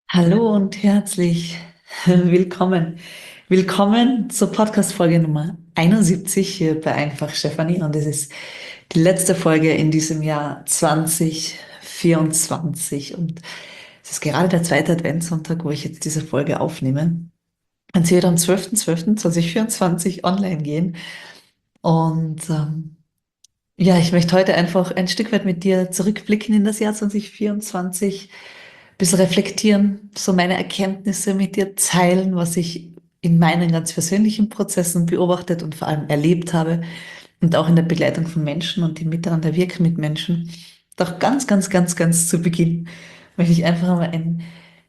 Hallo und herzlich willkommen. Willkommen zur Podcast-Folge Nummer 71 hier bei Einfach Stefanie. Und es ist die letzte Folge in diesem Jahr 2024. Und es ist gerade der zweite Adventssonntag, wo ich jetzt diese Folge aufnehme. Und sie wird am 12.12.2024 online gehen. Und ja, ich möchte heute einfach ein Stück weit mit dir zurückblicken in das Jahr 2024, ein bisschen reflektieren, so meine Erkenntnisse mit dir teilen, was ich in meinen ganz persönlichen Prozessen beobachtet und vor allem erlebt habe und auch in der Begleitung von Menschen und im Miteinander wirken mit Menschen. Doch ganz zu Beginn möchte ich einfach mal ein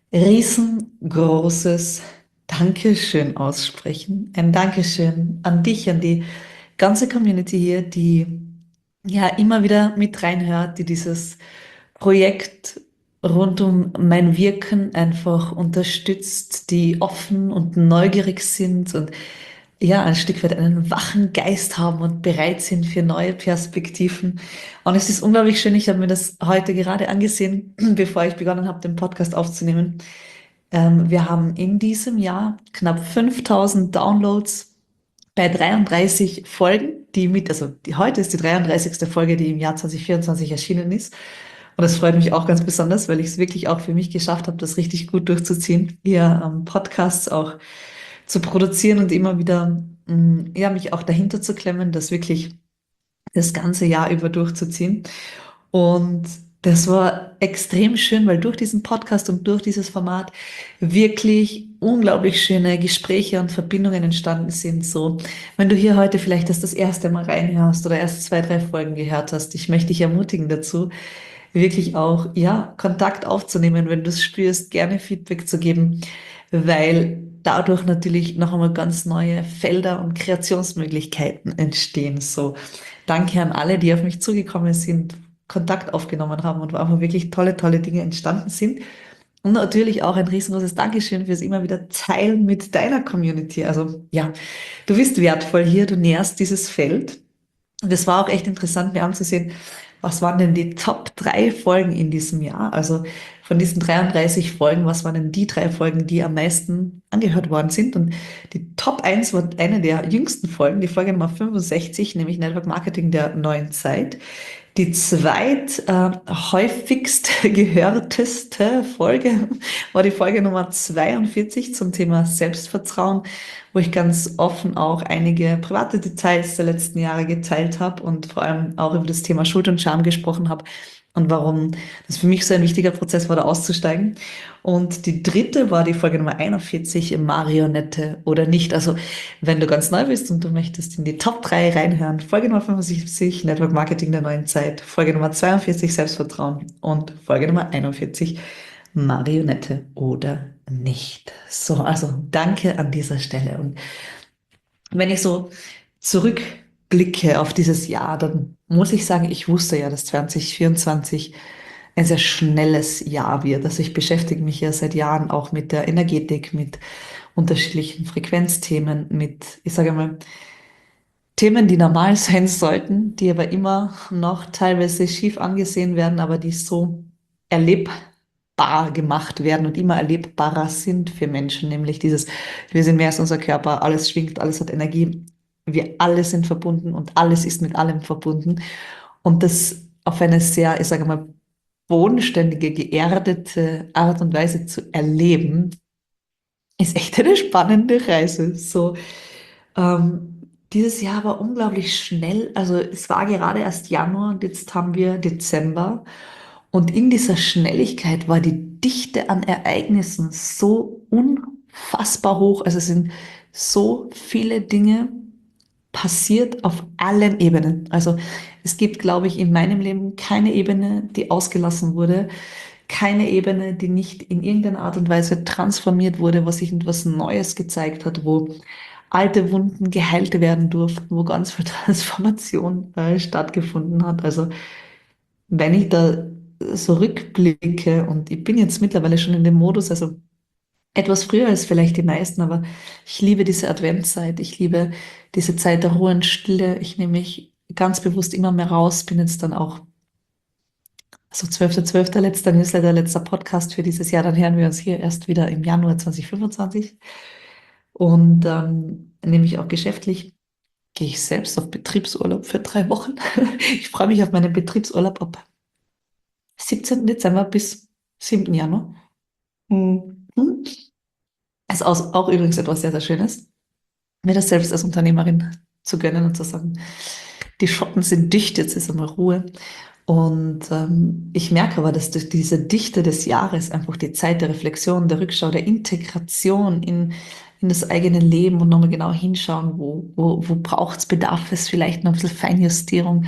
riesengroßes Dankeschön aussprechen. Ein Dankeschön an dich, an die ganze Community hier, die ja immer wieder mit reinhört, die dieses Projekt rund um mein Wirken einfach unterstützt, die offen und neugierig sind und ja, ein Stück weit einen wachen Geist haben und bereit sind für neue Perspektiven. Und es ist unglaublich schön, ich habe mir das heute gerade angesehen, bevor ich begonnen habe, den Podcast aufzunehmen. Wir haben in diesem Jahr knapp 5000 Downloads bei 33 Folgen, heute ist die 33. Folge, die im Jahr 2024 erschienen ist. Und das freut mich auch ganz besonders, weil ich es wirklich auch für mich geschafft habe, das richtig gut durchzuziehen, hier Podcasts auch zu produzieren und immer wieder, ja, mich auch dahinter zu klemmen, das wirklich das ganze Jahr über durchzuziehen. Und das war extrem schön, weil durch diesen Podcast und durch dieses Format wirklich unglaublich schöne Gespräche und Verbindungen entstanden sind. So, wenn du hier heute vielleicht das erste Mal reinhörst oder erst zwei, drei Folgen gehört hast, ich möchte dich ermutigen dazu, wirklich auch, ja, Kontakt aufzunehmen, wenn du es spürst, gerne Feedback zu geben, weil dadurch natürlich noch einmal ganz neue Felder und Kreationsmöglichkeiten entstehen. So, danke an alle, die auf mich zugekommen sind, Kontakt aufgenommen haben und wo einfach wirklich tolle Dinge entstanden sind. Und natürlich auch ein riesengroßes Dankeschön fürs immer wieder Teilen mit deiner Community. Also ja, du bist wertvoll hier, du nährst dieses Feld. Und es war auch echt interessant, mir anzusehen, was waren denn die Top 3 Folgen in diesem Jahr? Also von diesen 33 Folgen, was waren denn die 3 Folgen, die am meisten angehört worden sind? Und die Top eins war eine der jüngsten Folgen, die Folge Nummer 65, nämlich Network Marketing der neuen Zeit. Die häufigst gehörteste Folge war die Folge Nummer 42 zum Thema Selbstvertrauen, wo ich ganz offen auch einige private Details der letzten Jahre geteilt habe und vor allem auch über das Thema Schuld und Scham gesprochen habe und warum das für mich so ein wichtiger Prozess war, da auszusteigen. Und die dritte war die Folge Nummer 41, Marionette oder nicht. Also wenn du ganz neu bist und du möchtest in die Top 3 reinhören, Folge Nummer 75, Network Marketing der neuen Zeit, Folge Nummer 42, Selbstvertrauen und Folge Nummer 41, Marionette oder nicht. So, also danke an dieser Stelle. Und wenn ich so zurückblicke auf dieses Jahr, dann muss ich sagen, ich wusste ja, dass 2024 ein sehr schnelles Jahr wird. Also ich beschäftige mich ja seit Jahren auch mit der Energetik, mit unterschiedlichen Frequenzthemen, mit, ich sage mal, Themen, die normal sein sollten, die aber immer noch teilweise schief angesehen werden, aber die so erlebbar gemacht werden und immer erlebbarer sind für Menschen, nämlich dieses, wir sind mehr als unser Körper, alles schwingt, alles hat Energie, wir alle sind verbunden und alles ist mit allem verbunden und das auf eine sehr, ich sage mal, bodenständige, geerdete Art und Weise zu erleben, ist echt eine spannende Reise. So, dieses Jahr war unglaublich schnell. Also es war gerade erst Januar und jetzt haben wir Dezember. Und in dieser Schnelligkeit war die Dichte an Ereignissen so unfassbar hoch. Also es sind so viele Dinge passiert auf allen Ebenen. Also es gibt, glaube ich, in meinem Leben keine Ebene, die ausgelassen wurde, keine Ebene, die nicht in irgendeiner Art und Weise transformiert wurde, wo sich etwas Neues gezeigt hat, wo alte Wunden geheilt werden durften, wo ganz viel Transformation stattgefunden hat. Also wenn ich da so rückblicke und ich bin jetzt mittlerweile schon in dem Modus, also etwas früher als vielleicht die meisten, aber ich liebe diese Adventszeit. Ich liebe diese Zeit der Ruhe und Stille. Ich nehme mich ganz bewusst immer mehr raus, bin jetzt dann auch Also 12.12. letzter Newsletter, letzter Podcast für dieses Jahr. Dann hören wir uns hier erst wieder im Januar 2025. Und nämlich auch geschäftlich gehe ich selbst auf Betriebsurlaub für 3 Wochen. Ich freue mich auf meinen Betriebsurlaub ab 17. Dezember bis 7. Januar. Mhm. Ist auch übrigens etwas sehr, sehr Schönes, mir das selbst als Unternehmerin zu gönnen und zu sagen, die Schotten sind dicht, jetzt ist einmal Ruhe. Und ich merke aber, dass durch diese Dichte des Jahres einfach die Zeit der Reflexion, der Rückschau, der Integration in das eigene Leben und nochmal genau hinschauen, wo braucht es, bedarf es vielleicht noch ein bisschen Feinjustierung.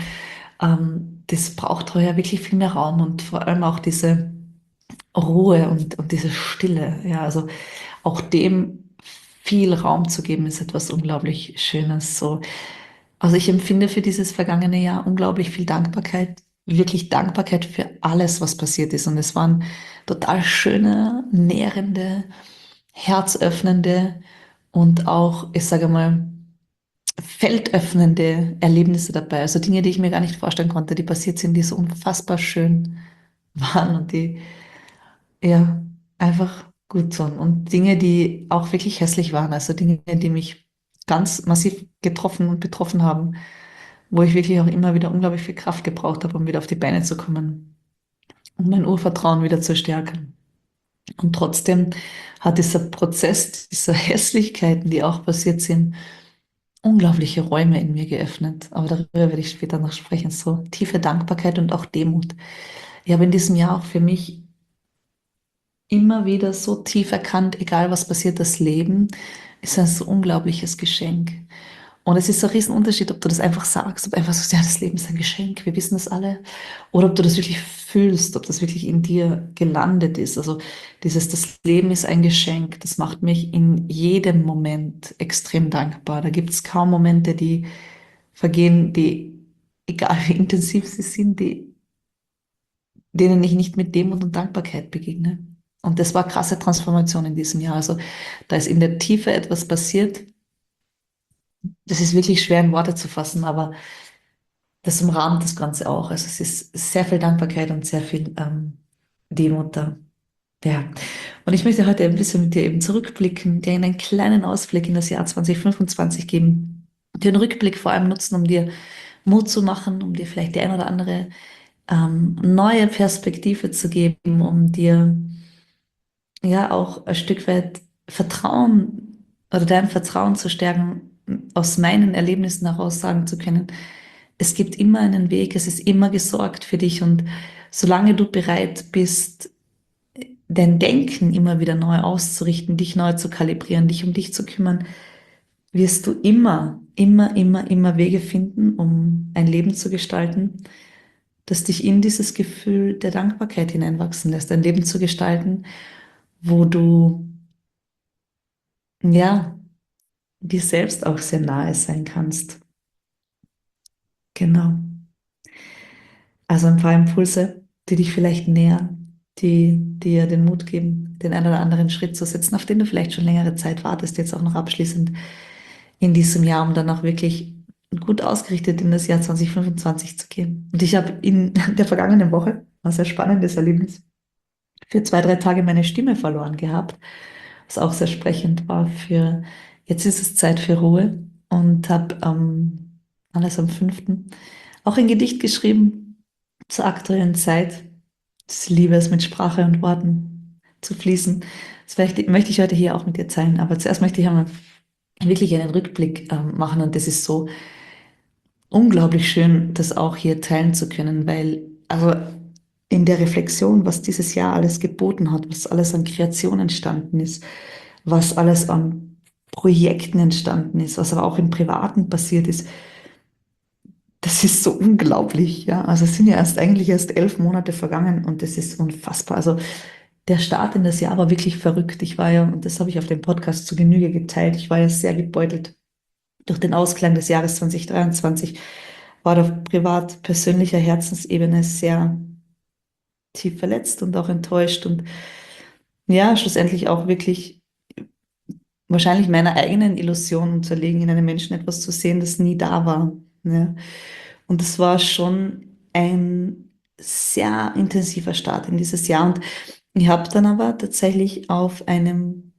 Das braucht heuer wirklich viel mehr Raum und vor allem auch diese Ruhe und diese Stille. Ja, also auch dem viel Raum zu geben, ist etwas unglaublich Schönes. So, also ich empfinde für dieses vergangene Jahr unglaublich viel Dankbarkeit, wirklich Dankbarkeit für alles, was passiert ist. Und es waren total schöne, nährende, herzöffnende und auch, ich sage mal, feltöffnende Erlebnisse dabei. Also Dinge, die ich mir gar nicht vorstellen konnte, die passiert sind, die so unfassbar schön waren und die ja einfach gut sind. Und Dinge, die auch wirklich hässlich waren. Also Dinge, die mich ganz massiv getroffen und betroffen haben, wo ich wirklich auch immer wieder unglaublich viel Kraft gebraucht habe, um wieder auf die Beine zu kommen und mein Urvertrauen wieder zu stärken. Und trotzdem hat dieser Prozess dieser Hässlichkeiten, die auch passiert sind, unglaubliche Räume in mir geöffnet. Aber darüber werde ich später noch sprechen. So tiefe Dankbarkeit und auch Demut. Ich habe in diesem Jahr auch für mich immer wieder so tief erkannt, egal was passiert, das Leben ist ein so unglaubliches Geschenk. Und es ist so ein Riesenunterschied, ob du das einfach sagst, ob du einfach sagst, ja, das Leben ist ein Geschenk, wir wissen das alle, oder ob du das wirklich fühlst, ob das wirklich in dir gelandet ist. Also das Leben ist ein Geschenk, das macht mich in jedem Moment extrem dankbar. Da gibt es kaum Momente, die vergehen, die, egal wie intensiv sie sind, denen ich nicht mit Demut und Dankbarkeit begegne. Und das war krasse Transformation in diesem Jahr. Also da ist in der Tiefe etwas passiert. Das ist wirklich schwer in Worte zu fassen, aber das umrahmt das Ganze auch. Also es ist sehr viel Dankbarkeit und sehr viel Demut da. Ja. Und ich möchte heute ein bisschen mit dir eben zurückblicken, dir einen kleinen Ausblick in das Jahr 2025 geben. Den Rückblick vor allem nutzen, um dir Mut zu machen, um dir vielleicht die ein oder andere neue Perspektive zu geben, um dir ja auch ein Stück weit Vertrauen oder dein Vertrauen zu stärken, aus meinen Erlebnissen heraus sagen zu können, es gibt immer einen Weg, es ist immer gesorgt für dich und solange du bereit bist, dein Denken immer wieder neu auszurichten, dich neu zu kalibrieren, dich um dich zu kümmern, wirst du immer Wege finden, um ein Leben zu gestalten, das dich in dieses Gefühl der Dankbarkeit hineinwachsen lässt, ein Leben zu gestalten, wo du ja dir selbst auch sehr nahe sein kannst. Genau. Also ein paar Impulse, die dich vielleicht nähern, die dir den Mut geben, den einen oder anderen Schritt zu setzen, auf den du vielleicht schon längere Zeit wartest, jetzt auch noch abschließend in diesem Jahr, um dann auch wirklich gut ausgerichtet in das Jahr 2025 zu gehen. Und ich habe in der vergangenen Woche, ein sehr spannendes Erlebnis, für 2, 3 Tage meine Stimme verloren gehabt, was auch sehr sprechend war für, jetzt ist es Zeit für Ruhe und habe alles am 5. auch ein Gedicht geschrieben zur aktuellen Zeit. Ich liebe es, mit Sprache und Worten zu fließen. Das möchte ich heute hier auch mit dir teilen. Aber zuerst möchte ich einmal wirklich einen Rückblick machen. Und das ist so unglaublich schön, das auch hier teilen zu können, weil also in der Reflexion, was dieses Jahr alles geboten hat, was alles an Kreation entstanden ist, was alles an Projekten entstanden ist, was aber auch im Privaten passiert ist, das ist so unglaublich, ja. Also es sind ja eigentlich erst 11 Monate vergangen und das ist unfassbar. Also der Start in das Jahr war wirklich verrückt. Ich war ja, und das habe ich auf dem Podcast zu Genüge geteilt, ich war ja sehr gebeutelt durch den Ausklang des Jahres 2023, war auf privat-persönlicher Herzensebene sehr tief verletzt und auch enttäuscht und ja, schlussendlich auch wirklich wahrscheinlich meiner eigenen Illusion unterlegen, in einem Menschen etwas zu sehen, das nie da war. Ja. Und es war schon ein sehr intensiver Start in dieses Jahr. Und ich habe dann aber tatsächlich auf einem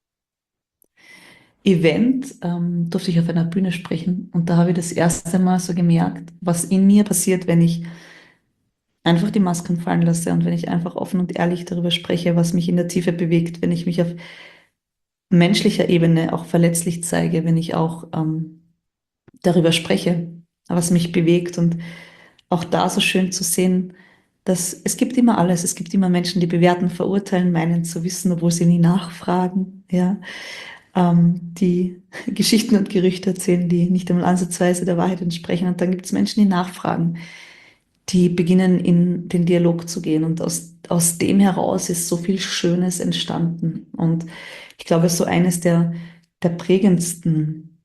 Event, durfte ich auf einer Bühne sprechen. Und da habe ich das erste Mal so gemerkt, was in mir passiert, wenn ich einfach die Masken fallen lasse und wenn ich einfach offen und ehrlich darüber spreche, was mich in der Tiefe bewegt, wenn ich mich auf menschlicher Ebene auch verletzlich zeige, wenn ich auch darüber spreche, was mich bewegt und auch da so schön zu sehen, dass es gibt immer alles. Es gibt immer Menschen, die bewerten, verurteilen, meinen zu wissen, obwohl sie nie nachfragen, ja, die Geschichten und Gerüchte erzählen, die nicht einmal ansatzweise der Wahrheit entsprechen. Und dann gibt es Menschen, die nachfragen, die beginnen in den Dialog zu gehen. Und aus dem heraus ist so viel Schönes entstanden. Und ich glaube, so eines der prägendsten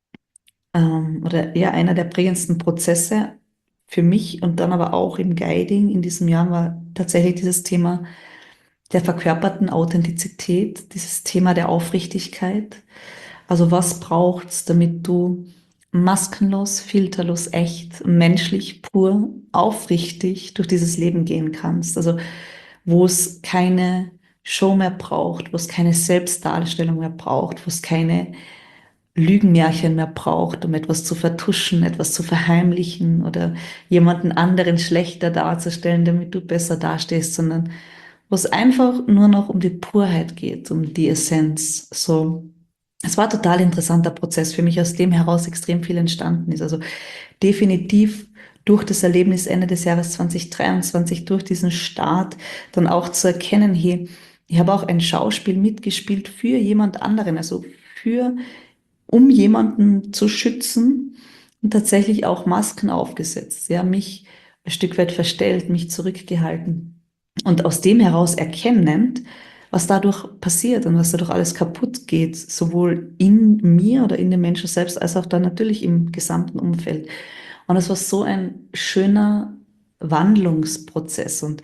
oder eher einer der prägendsten Prozesse für mich und dann aber auch im Guiding in diesem Jahr war tatsächlich dieses Thema der verkörperten Authentizität, dieses Thema der Aufrichtigkeit. Also was braucht's, damit du maskenlos, filterlos, echt, menschlich, pur, aufrichtig durch dieses Leben gehen kannst? Also wo es keine Show mehr braucht, wo es keine Selbstdarstellung mehr braucht, wo es keine Lügenmärchen mehr braucht, um etwas zu vertuschen, etwas zu verheimlichen oder jemanden anderen schlechter darzustellen, damit du besser dastehst, sondern wo es einfach nur noch um die Purheit geht, um die Essenz. So, es war ein total interessanter Prozess für mich, aus dem heraus extrem viel entstanden ist. Also definitiv durch das Erlebnis Ende des Jahres 2023, durch diesen Start, dann auch zu erkennen, hey, ich habe auch ein Schauspiel mitgespielt für jemand anderen, also für um jemanden zu schützen und tatsächlich auch Masken aufgesetzt, ja, mich ein Stück weit verstellt, mich zurückgehalten und aus dem heraus erkennend, was dadurch passiert und was dadurch alles kaputt geht, sowohl in mir oder in den Menschen selbst, als auch dann natürlich im gesamten Umfeld. Und es war so ein schöner Wandlungsprozess und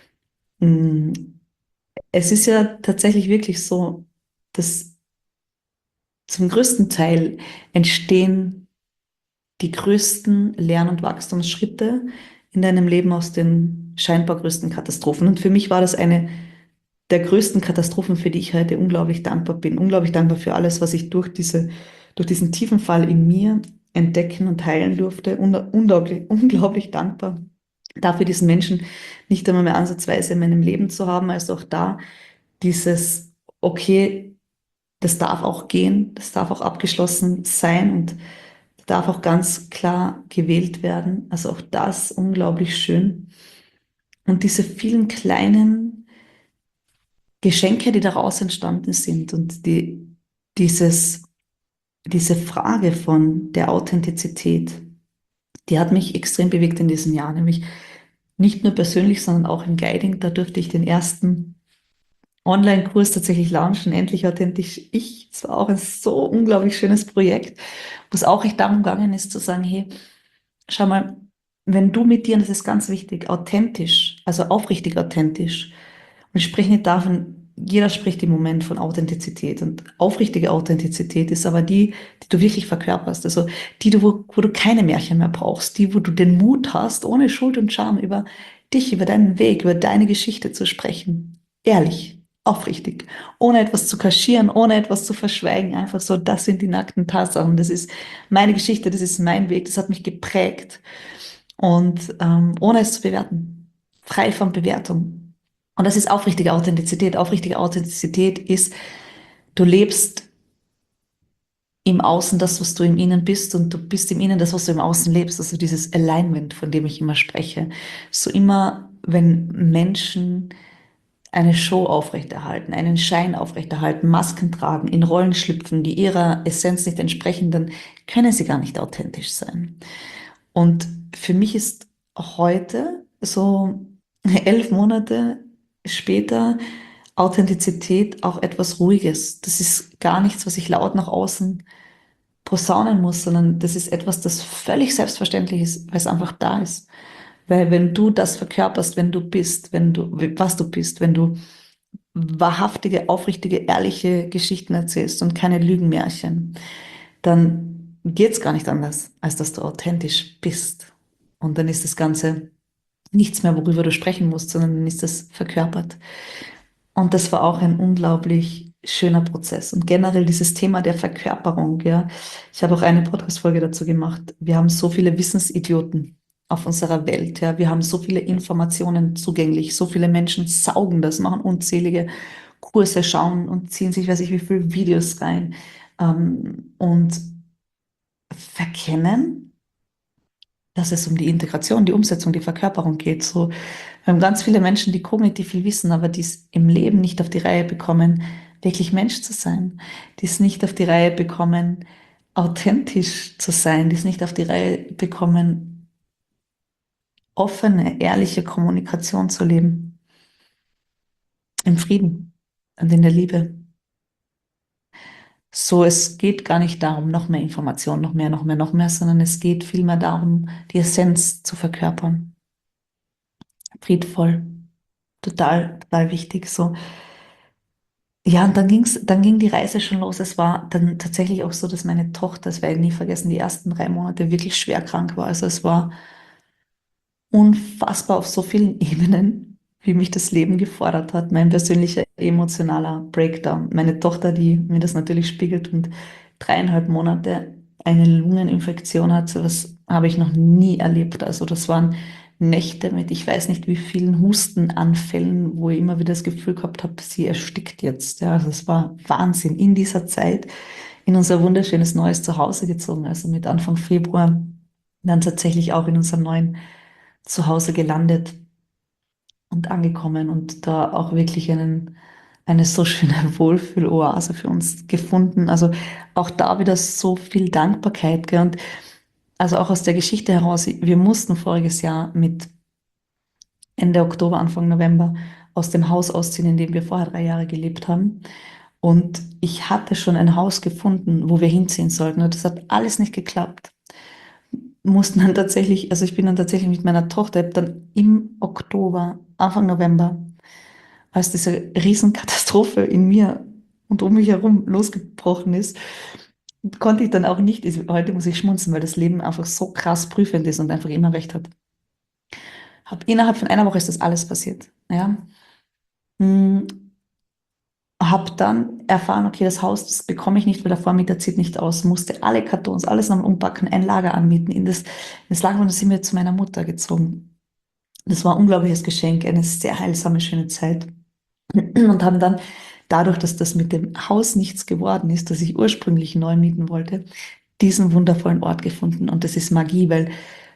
mh, es ist ja tatsächlich wirklich so, dass zum größten Teil entstehen die größten Lern- und Wachstumsschritte in deinem Leben aus den scheinbar größten Katastrophen. Und für mich war das eine der größten Katastrophen, für die ich heute unglaublich dankbar bin. Unglaublich dankbar für alles, was ich durch diesen tiefen Fall in mir entdecken und heilen durfte. Unglaublich dankbar dafür, diesen Menschen nicht einmal mehr ansatzweise in meinem Leben zu haben, als auch da dieses, okay, das darf auch gehen, das darf auch abgeschlossen sein und darf auch ganz klar gewählt werden. Also auch das unglaublich schön. Und diese vielen kleinen Geschenke, die daraus entstanden sind und dieses, diese Frage von der Authentizität, die hat mich extrem bewegt in diesem Jahr, nämlich nicht nur persönlich, sondern auch im Guiding. Da durfte ich den ersten Online-Kurs tatsächlich launchen, endlich authentisch ich. Es war auch ein so unglaublich schönes Projekt, wo es auch echt darum gegangen ist zu sagen, hey, schau mal, wenn du mit dir, und das ist ganz wichtig, authentisch, also aufrichtig authentisch, und ich spreche nicht davon, jeder spricht im Moment von Authentizität und aufrichtige Authentizität ist aber die du wirklich verkörperst, also wo du keine Märchen mehr brauchst, die, wo du den Mut hast, ohne Schuld und Scham über dich, über deinen Weg, über deine Geschichte zu sprechen. Ehrlich, aufrichtig, ohne etwas zu kaschieren, ohne etwas zu verschweigen, einfach so, das sind die nackten Tatsachen, das ist meine Geschichte, das ist mein Weg, das hat mich geprägt und ohne es zu bewerten, frei von Bewertung. Und das ist aufrichtige Authentizität. Aufrichtige Authentizität ist, du lebst im Außen das, was du im Innen bist und du bist im Innen das, was du im Außen lebst. Also dieses Alignment, von dem ich immer spreche. So immer, wenn Menschen eine Show aufrechterhalten, einen Schein aufrechterhalten, Masken tragen, in Rollen schlüpfen, die ihrer Essenz nicht entsprechen, dann können sie gar nicht authentisch sein. Und für mich ist heute, so 11 Monate später, Authentizität auch etwas Ruhiges. Das ist gar nichts, was ich laut nach außen posaunen muss, sondern das ist etwas, das völlig selbstverständlich ist, weil es einfach da ist. Weil wenn du das verkörperst, wenn du bist, was du bist, wenn du wahrhaftige, aufrichtige, ehrliche Geschichten erzählst und keine Lügenmärchen, dann geht's gar nicht anders, als dass du authentisch bist. Und dann ist das Ganze nichts mehr, worüber du sprechen musst, sondern dann ist das verkörpert. Und das war auch ein unglaublich schöner Prozess. Und generell dieses Thema der Verkörperung, ja. Ich habe auch eine Podcast-Folge dazu gemacht. Wir haben so viele Wissensidioten auf unserer Welt, ja. Wir haben so viele Informationen zugänglich. So viele Menschen saugen das, machen unzählige Kurse, schauen und ziehen sich, weiß ich, wie viele Videos rein, und verkennen, dass es um die Integration, die Umsetzung, die Verkörperung geht. So, wir haben ganz viele Menschen, die kognitiv viel wissen, aber die es im Leben nicht auf die Reihe bekommen, wirklich Mensch zu sein, die es nicht auf die Reihe bekommen, authentisch zu sein, die es nicht auf die Reihe bekommen, offene, ehrliche Kommunikation zu leben, im Frieden und in der Liebe. So, es geht gar nicht darum, noch mehr Information, noch mehr, noch mehr, noch mehr, sondern es geht vielmehr darum, die Essenz zu verkörpern. Friedvoll, total, total wichtig. So, ja, und dann ging die Reise schon los. Es war dann tatsächlich auch so, dass meine Tochter, das werde ich nie vergessen, die ersten 3 Monate wirklich schwer krank war. Also es war unfassbar auf so vielen Ebenen, wie mich das Leben gefordert hat. Mein persönlicher emotionaler Breakdown. Meine Tochter, die mir das natürlich spiegelt und 3,5 Monate eine Lungeninfektion hat, so was habe ich noch nie erlebt. Also das waren Nächte mit, ich weiß nicht wie vielen Hustenanfällen, wo ich immer wieder das Gefühl gehabt habe, sie erstickt jetzt. Ja, also es war Wahnsinn in dieser Zeit in unser wunderschönes neues Zuhause gezogen. Also mit Anfang Februar dann tatsächlich auch in unserem neuen zu Hause gelandet und angekommen und da auch wirklich eine so schöne Wohlfühloase für uns gefunden. Also auch da wieder so viel Dankbarkeit, gell? Und also auch aus der Geschichte heraus, wir mussten voriges Jahr mit Ende Oktober, Anfang November aus dem Haus ausziehen, in dem wir vorher 3 Jahre gelebt haben. Und ich hatte schon ein Haus gefunden, wo wir hinziehen sollten. Und das hat alles nicht geklappt. Mussten dann tatsächlich, also ich bin dann tatsächlich mit meiner Tochter, hab dann im Oktober, Anfang November, als diese Riesenkatastrophe in mir und um mich herum losgebrochen ist, konnte ich dann auch nicht, heute muss ich schmunzeln, weil das Leben einfach so krass prüfend ist und einfach immer recht hat. Innerhalb von einer Woche ist das alles passiert. Ja. Hm, habe dann erfahren, okay, das Haus, das bekomme ich nicht, weil der Vormieter zieht nicht aus. Musste alle Kartons, alles nochmal umpacken, ein Lager anmieten. In das Lager, und dann sind wir zu meiner Mutter gezogen. Das war ein unglaubliches Geschenk, eine sehr heilsame, schöne Zeit. Und haben dann dadurch, dass das mit dem Haus nichts geworden ist, das ich ursprünglich neu mieten wollte, diesen wundervollen Ort gefunden. Und das ist Magie, weil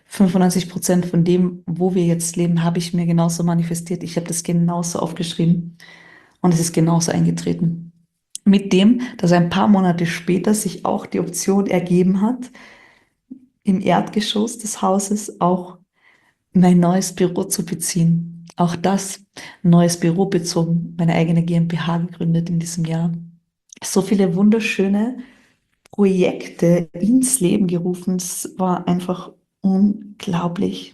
95% von dem, wo wir jetzt leben, habe ich mir genauso manifestiert. Ich habe das genauso aufgeschrieben und es ist genauso eingetreten. Mit dem, dass ein paar Monate später sich auch die Option ergeben hat, im Erdgeschoss des Hauses auch mein neues Büro zu beziehen. Auch das neues Büro bezogen, meine eigene GmbH gegründet in diesem Jahr. So viele wunderschöne Projekte ins Leben gerufen. Es war einfach unglaublich.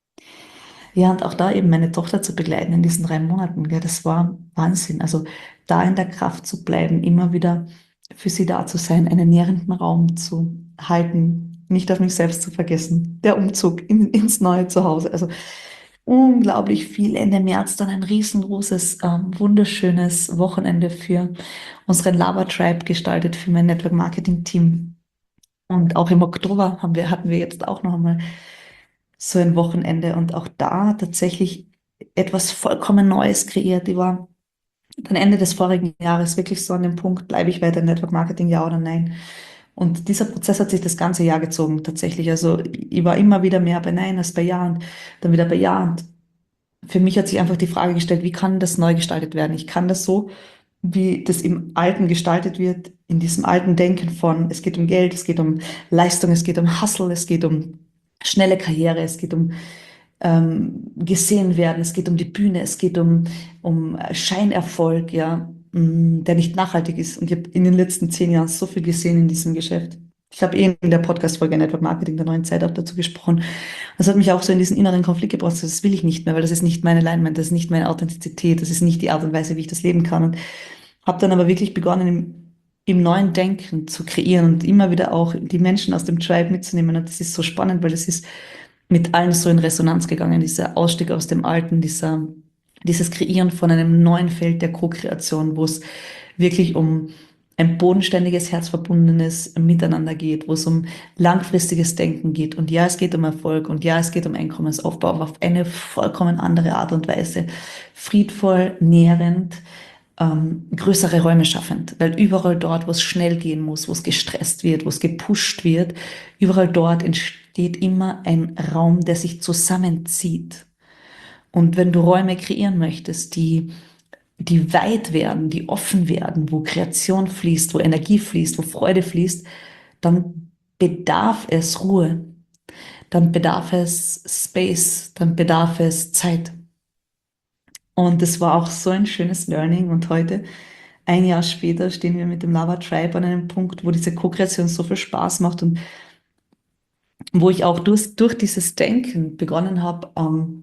Ja, und auch da eben meine Tochter zu begleiten in diesen 3 Monaten, gell, das war Wahnsinn. Also da in der Kraft zu bleiben, immer wieder für sie da zu sein, einen nährenden Raum zu halten, nicht auf mich selbst zu vergessen. Der Umzug ins neue Zuhause. Also unglaublich viel. Ende März dann ein riesengroßes, wunderschönes Wochenende für unseren Lava Tribe gestaltet, für mein Network Marketing Team. Und auch im Oktober hatten wir jetzt auch noch einmal so ein Wochenende und auch da tatsächlich etwas vollkommen Neues kreiert. Die war dann Ende des vorigen Jahres wirklich so an dem Punkt, bleibe ich weiter im Network Marketing, ja oder nein? Und dieser Prozess hat sich das ganze Jahr gezogen, tatsächlich. Also ich war immer wieder mehr bei Nein als bei Ja und dann wieder bei Ja. Und für mich hat sich einfach die Frage gestellt, wie kann das neu gestaltet werden? Ich kann das so, wie das im Alten gestaltet wird, in diesem alten Denken von, es geht um Geld, es geht um Leistung, es geht um Hustle, es geht um schnelle Karriere, es geht um gesehen werden, es geht um die Bühne, es geht um Scheinerfolg, ja, der nicht nachhaltig ist. Und ich habe in den letzten 10 Jahren so viel gesehen in diesem Geschäft. Ich habe in der Podcast-Folge Network Marketing der neuen Zeit auch dazu gesprochen. Das hat mich auch so in diesen inneren Konflikt gebracht. So, das will ich nicht mehr, weil das ist nicht meine Leinwand, das ist nicht meine Authentizität, das ist nicht die Art und Weise, wie ich das leben kann. Und habe dann aber wirklich begonnen, im neuen Denken zu kreieren und immer wieder auch die Menschen aus dem Tribe mitzunehmen. Und das ist so spannend, weil das ist mit allen so in Resonanz gegangen, dieser Ausstieg aus dem Alten, dieses Kreieren von einem neuen Feld der Co-Kreation, wo es wirklich um ein bodenständiges, herzverbundenes Miteinander geht, wo es um langfristiges Denken geht. Und ja, es geht um Erfolg und ja, es geht um Einkommensaufbau, aber auf eine vollkommen andere Art und Weise. Friedvoll, nährend, größere Räume schaffend. Weil überall dort, wo es schnell gehen muss, wo es gestresst wird, wo es gepusht wird, überall dort entsteht immer ein Raum, der sich zusammenzieht. Und wenn du Räume kreieren möchtest, die weit werden, die offen werden, wo Kreation fließt, wo Energie fließt, wo Freude fließt, dann bedarf es Ruhe, dann bedarf es Space, dann bedarf es Zeit. Und es war auch so ein schönes Learning. Und heute, ein Jahr später, stehen wir mit dem Lava Tribe an einem Punkt, wo diese Co-Kreation so viel Spaß macht und wo ich auch durch dieses Denken begonnen habe,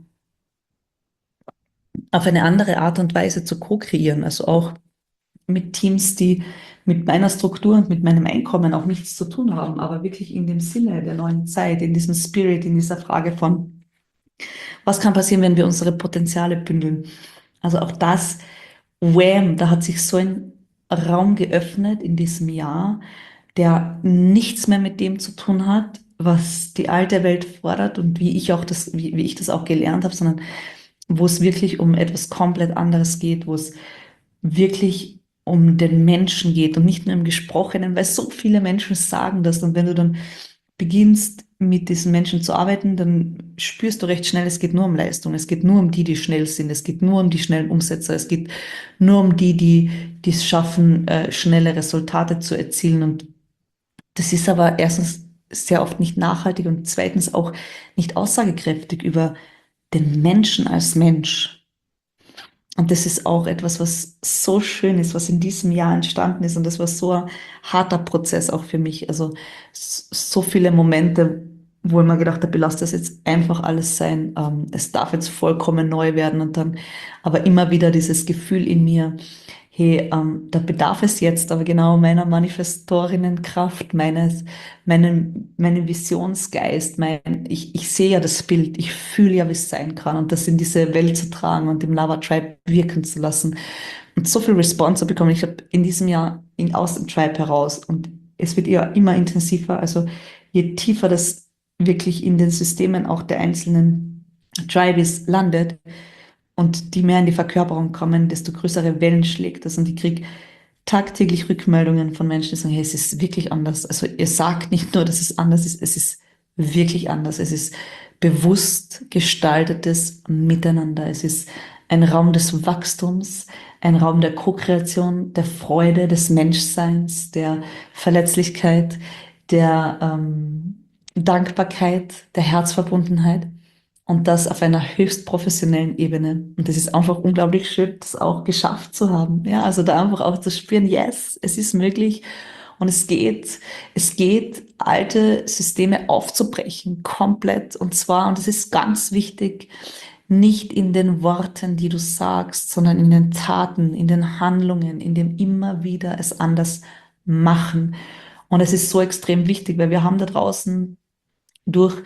auf eine andere Art und Weise zu co-kreieren. Also auch mit Teams, die mit meiner Struktur und mit meinem Einkommen auch nichts zu tun haben, aber wirklich in dem Sinne der neuen Zeit, in diesem Spirit, in dieser Frage von, was kann passieren, wenn wir unsere Potenziale bündeln? Also auch das, wham, da hat sich so ein Raum geöffnet in diesem Jahr, der nichts mehr mit dem zu tun hat, was die alte Welt fordert und wie ich das auch gelernt habe, sondern wo es wirklich um etwas komplett anderes geht, wo es wirklich um den Menschen geht und nicht nur im Gesprochenen, weil so viele Menschen sagen das. Und wenn du dann beginnst, mit diesen Menschen zu arbeiten, dann spürst du recht schnell, es geht nur um Leistung, es geht nur um die, die schnell sind, es geht nur um die schnellen Umsetzer, es geht nur um die es schaffen, schnelle Resultate zu erzielen. Und das ist aber erstens sehr oft nicht nachhaltig und zweitens auch nicht aussagekräftig über den Menschen als Mensch. Und das ist auch etwas, was so schön ist, was in diesem Jahr entstanden ist. Und das war so ein harter Prozess auch für mich. Also so viele Momente, wo ich mir gedacht habe, lass das jetzt einfach alles sein. Es darf jetzt vollkommen neu werden. Und dann aber immer wieder dieses Gefühl in mir, hey, da bedarf es jetzt aber genau meiner Manifestorinnenkraft, meinen Visionsgeist, ich sehe ja das Bild, ich fühle ja, wie es sein kann und das in diese Welt zu tragen und im Lava Tribe wirken zu lassen und so viel Response zu bekommen. Ich habe in diesem Jahr aus dem Tribe heraus und es wird ja immer intensiver, also je tiefer das wirklich in den Systemen auch der einzelnen Tribes landet, und die mehr in die Verkörperung kommen, desto größere Wellen schlägt das. Und ich kriege tagtäglich Rückmeldungen von Menschen, die sagen, hey, es ist wirklich anders. Also ihr sagt nicht nur, dass es anders ist, es ist wirklich anders. Es ist bewusst gestaltetes Miteinander. Es ist ein Raum des Wachstums, ein Raum der Co-Kreation, der Freude, des Menschseins, der Verletzlichkeit, der Dankbarkeit, der Herzverbundenheit. Und das auf einer höchst professionellen Ebene. Und das ist einfach unglaublich schön, das auch geschafft zu haben. Ja, also da einfach auch zu spüren, yes, es ist möglich. Und es geht, alte Systeme aufzubrechen, komplett. Und zwar, und das ist ganz wichtig, nicht in den Worten, die du sagst, sondern in den Taten, in den Handlungen, in dem immer wieder es anders machen. Und es ist so extrem wichtig, weil wir haben da draußen durch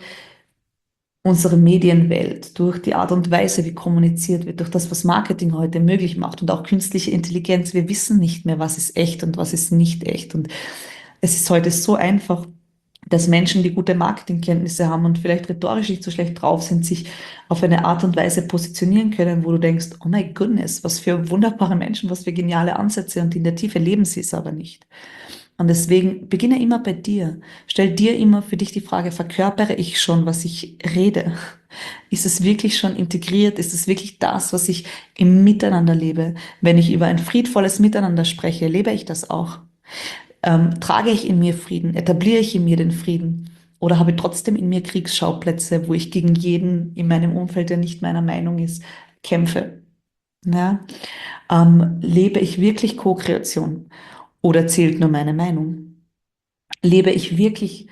unsere Medienwelt, durch die Art und Weise, wie kommuniziert wird, durch das, was Marketing heute möglich macht und auch künstliche Intelligenz. Wir wissen nicht mehr, was ist echt und was ist nicht echt. Und es ist heute so einfach, dass Menschen, die gute Marketingkenntnisse haben und vielleicht rhetorisch nicht so schlecht drauf sind, sich auf eine Art und Weise positionieren können, wo du denkst, oh my goodness, was für wunderbare Menschen, was für geniale Ansätze und in der Tiefe leben sie es aber nicht. Und deswegen beginne immer bei dir. Stell dir immer für dich die Frage, verkörpere ich schon, was ich rede? Ist es wirklich schon integriert? Ist es wirklich das, was ich im Miteinander lebe? Wenn ich über ein friedvolles Miteinander spreche, lebe ich das auch? Trage ich in mir Frieden? Etabliere ich in mir den Frieden? Oder habe ich trotzdem in mir Kriegsschauplätze, wo ich gegen jeden in meinem Umfeld, der nicht meiner Meinung ist, kämpfe? Ja? Lebe ich wirklich Co-Kreation? Oder zählt nur meine Meinung? Lebe ich wirklich,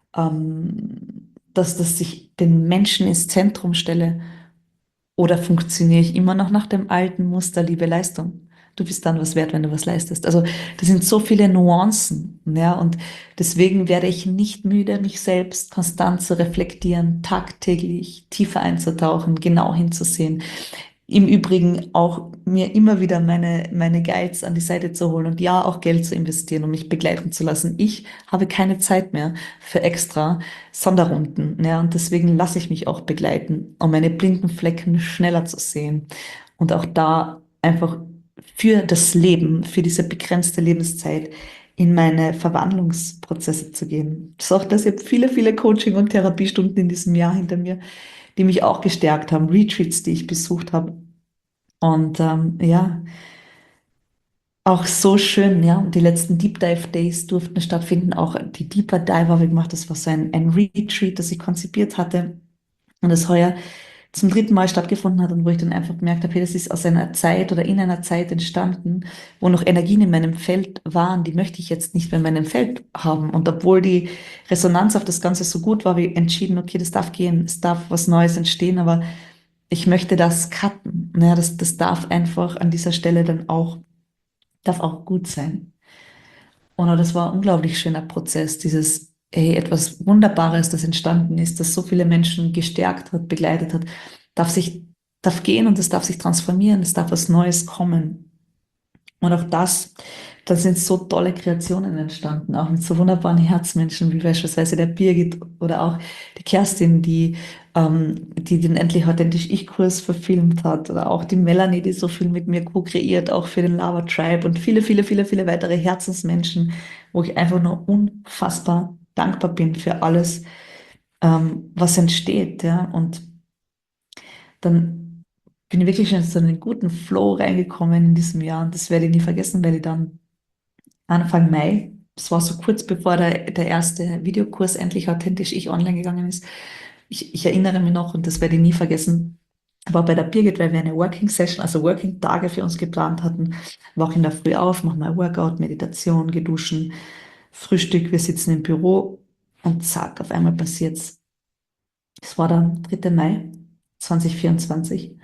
dass ich den Menschen ins Zentrum stelle? Oder funktioniere ich immer noch nach dem alten Muster Liebe, Leistung? du bist dann was wert, wenn du was leistest. Also das sind so viele Nuancen, ja, und deswegen werde ich nicht müde, mich selbst konstant zu reflektieren, tagtäglich tiefer einzutauchen, genau hinzusehen. Im Übrigen auch mir immer wieder meine Guides an die Seite zu holen und ja, auch Geld zu investieren, um mich begleiten zu lassen. Ich habe keine Zeit mehr für extra Sonderrunden, ja, und deswegen lasse ich mich auch begleiten, um meine blinden Flecken schneller zu sehen und auch da einfach für das Leben, für diese begrenzte Lebenszeit in meine Verwandlungsprozesse zu gehen. Das ist auch das, ich habe viele, viele Coaching- und Therapiestunden in diesem Jahr hinter mir, die mich auch gestärkt haben, Retreats, die ich besucht habe. Und ja, auch so schön, ja. Und die letzten Deep Dive Days durften stattfinden. Auch die Deeper Dive habe ich gemacht. Das war so ein Retreat, das ich konzipiert hatte. Und das heuer zum dritten Mal stattgefunden hat und wo ich dann einfach gemerkt habe, hey, das ist aus einer Zeit oder in einer Zeit entstanden, wo noch Energien in meinem Feld waren, die möchte ich jetzt nicht mehr in meinem Feld haben. Und obwohl die Resonanz auf das Ganze so gut war, habe ich entschieden, okay, das darf gehen, es darf was Neues entstehen, aber ich möchte das cutten. Ja, das darf einfach an dieser Stelle dann auch, darf auch gut sein. Und das war ein unglaublich schöner Prozess, dieses, ey, etwas Wunderbares, das entstanden ist, das so viele Menschen gestärkt hat, begleitet hat, darf sich, darf gehen und es darf sich transformieren, es darf was Neues kommen. Und auch das, da sind so tolle Kreationen entstanden, auch mit so wunderbaren Herzmenschen wie beispielsweise der Birgit oder auch die Kerstin, die den Endlich Authentisch Ich-Kurs verfilmt hat, oder auch die Melanie, die so viel mit mir co-kreiert, auch für den Lava Tribe und viele, viele, viele, viele weitere Herzensmenschen, wo ich einfach nur unfassbar dankbar bin für alles, was entsteht, ja. Und dann bin ich wirklich schon in so einen guten Flow reingekommen in diesem Jahr und das werde ich nie vergessen, weil ich dann Anfang Mai, das war so kurz bevor der erste Videokurs Endlich Authentisch Ich online gegangen ist. Ich erinnere mich noch und das werde ich nie vergessen, war bei der Birgit, weil wir eine Working Session, also Working Tage für uns geplant hatten, war auch in der Früh auf, machen wir Workout, Meditation, geduschen, Frühstück, wir sitzen im Büro und zack, auf einmal passiert's. Es war der 3. Mai 2024.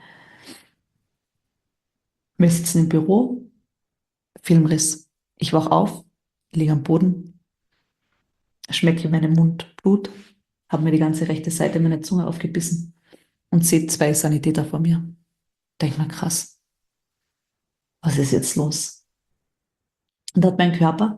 Wir sitzen im Büro, Filmriss. Ich wach auf, liege am Boden, schmecke in meinem Mund Blut, habe mir die ganze rechte Seite meiner Zunge aufgebissen und sehe 2 Sanitäter vor mir. Denk mal, krass, was ist jetzt los? Und da hat mein Körper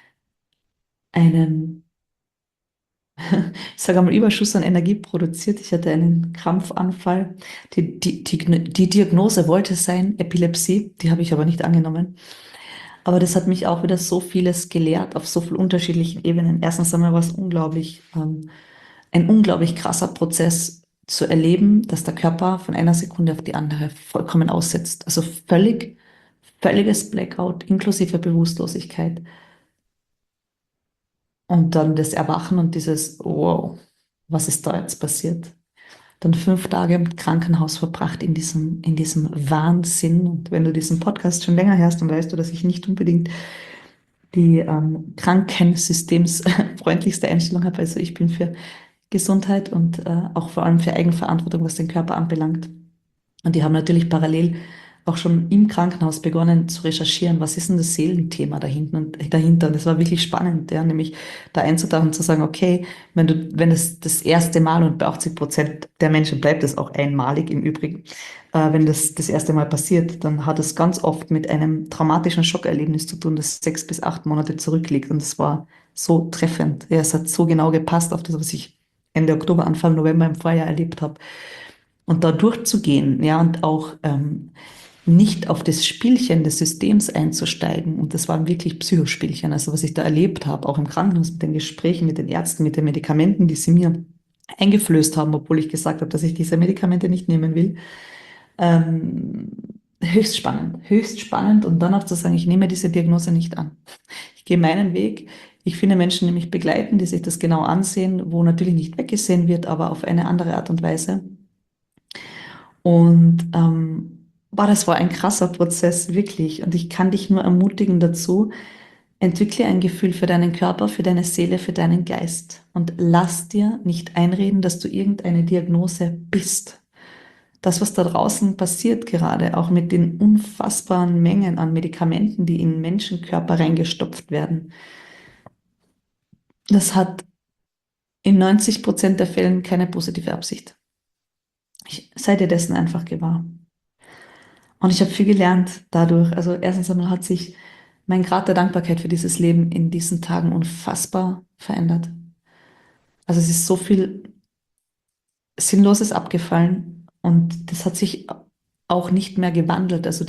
einen, ich sage einmal, Überschuss an Energie produziert. Ich hatte einen Krampfanfall. Die Diagnose wollte sein Epilepsie, die habe ich aber nicht angenommen. Aber das hat mich auch wieder so vieles gelehrt auf so vielen unterschiedlichen Ebenen. Erstens einmal war es ein unglaublich krasser Prozess zu erleben, dass der Körper von einer Sekunde auf die andere vollkommen aussetzt. Also völliges Blackout inklusive Bewusstlosigkeit. Und dann das Erwachen und dieses, wow, was ist da jetzt passiert? Dann 5 Tage im Krankenhaus verbracht in diesem Wahnsinn. Und wenn du diesen Podcast schon länger hörst, dann weißt du, dass ich nicht unbedingt die krankensystemsfreundlichste Einstellung habe. Also ich bin für Gesundheit und auch vor allem für Eigenverantwortung, was den Körper anbelangt. Und die haben natürlich parallel auch schon im Krankenhaus begonnen zu recherchieren, was ist denn das Seelenthema dahinter. Und es war wirklich spannend, ja, nämlich da einzutauchen und zu sagen, okay, wenn es das erste Mal, und bei 80% der Menschen bleibt es auch einmalig im Übrigen, wenn das erste Mal passiert, dann hat es ganz oft mit einem traumatischen Schockerlebnis zu tun, das 6 bis 8 Monate zurückliegt. Und es war so treffend. Ja, es hat so genau gepasst auf das, was ich Ende Oktober, Anfang November im Vorjahr erlebt habe. Und da durchzugehen, ja, und auch nicht auf das Spielchen des Systems einzusteigen. Und das waren wirklich Psychospielchen. Also was ich da erlebt habe, auch im Krankenhaus mit den Gesprächen mit den Ärzten, mit den Medikamenten, die sie mir eingeflößt haben, obwohl ich gesagt habe, dass ich diese Medikamente nicht nehmen will. Ähm, höchst spannend, höchst spannend. Und dann auch zu sagen, ich nehme diese Diagnose nicht an. Ich gehe meinen Weg. Ich finde Menschen, die mich begleiten, die sich das genau ansehen, wo natürlich nicht weggesehen wird, aber auf eine andere Art und Weise. Und boah, das war ein krasser Prozess, wirklich. Und ich kann dich nur ermutigen dazu, entwickle ein Gefühl für deinen Körper, für deine Seele, für deinen Geist. Und lass dir nicht einreden, dass du irgendeine Diagnose bist. das, was da draußen passiert gerade, auch mit den unfassbaren Mengen an Medikamenten, die in Menschenkörper reingestopft werden, das hat in 90% der Fällen keine positive Absicht. Ich sei dir dessen einfach gewahr. Und ich habe viel gelernt dadurch. Also erstens einmal hat sich mein Grad der Dankbarkeit für dieses Leben in diesen Tagen unfassbar verändert. Also es ist so viel Sinnloses abgefallen und das hat sich auch nicht mehr gewandelt. Also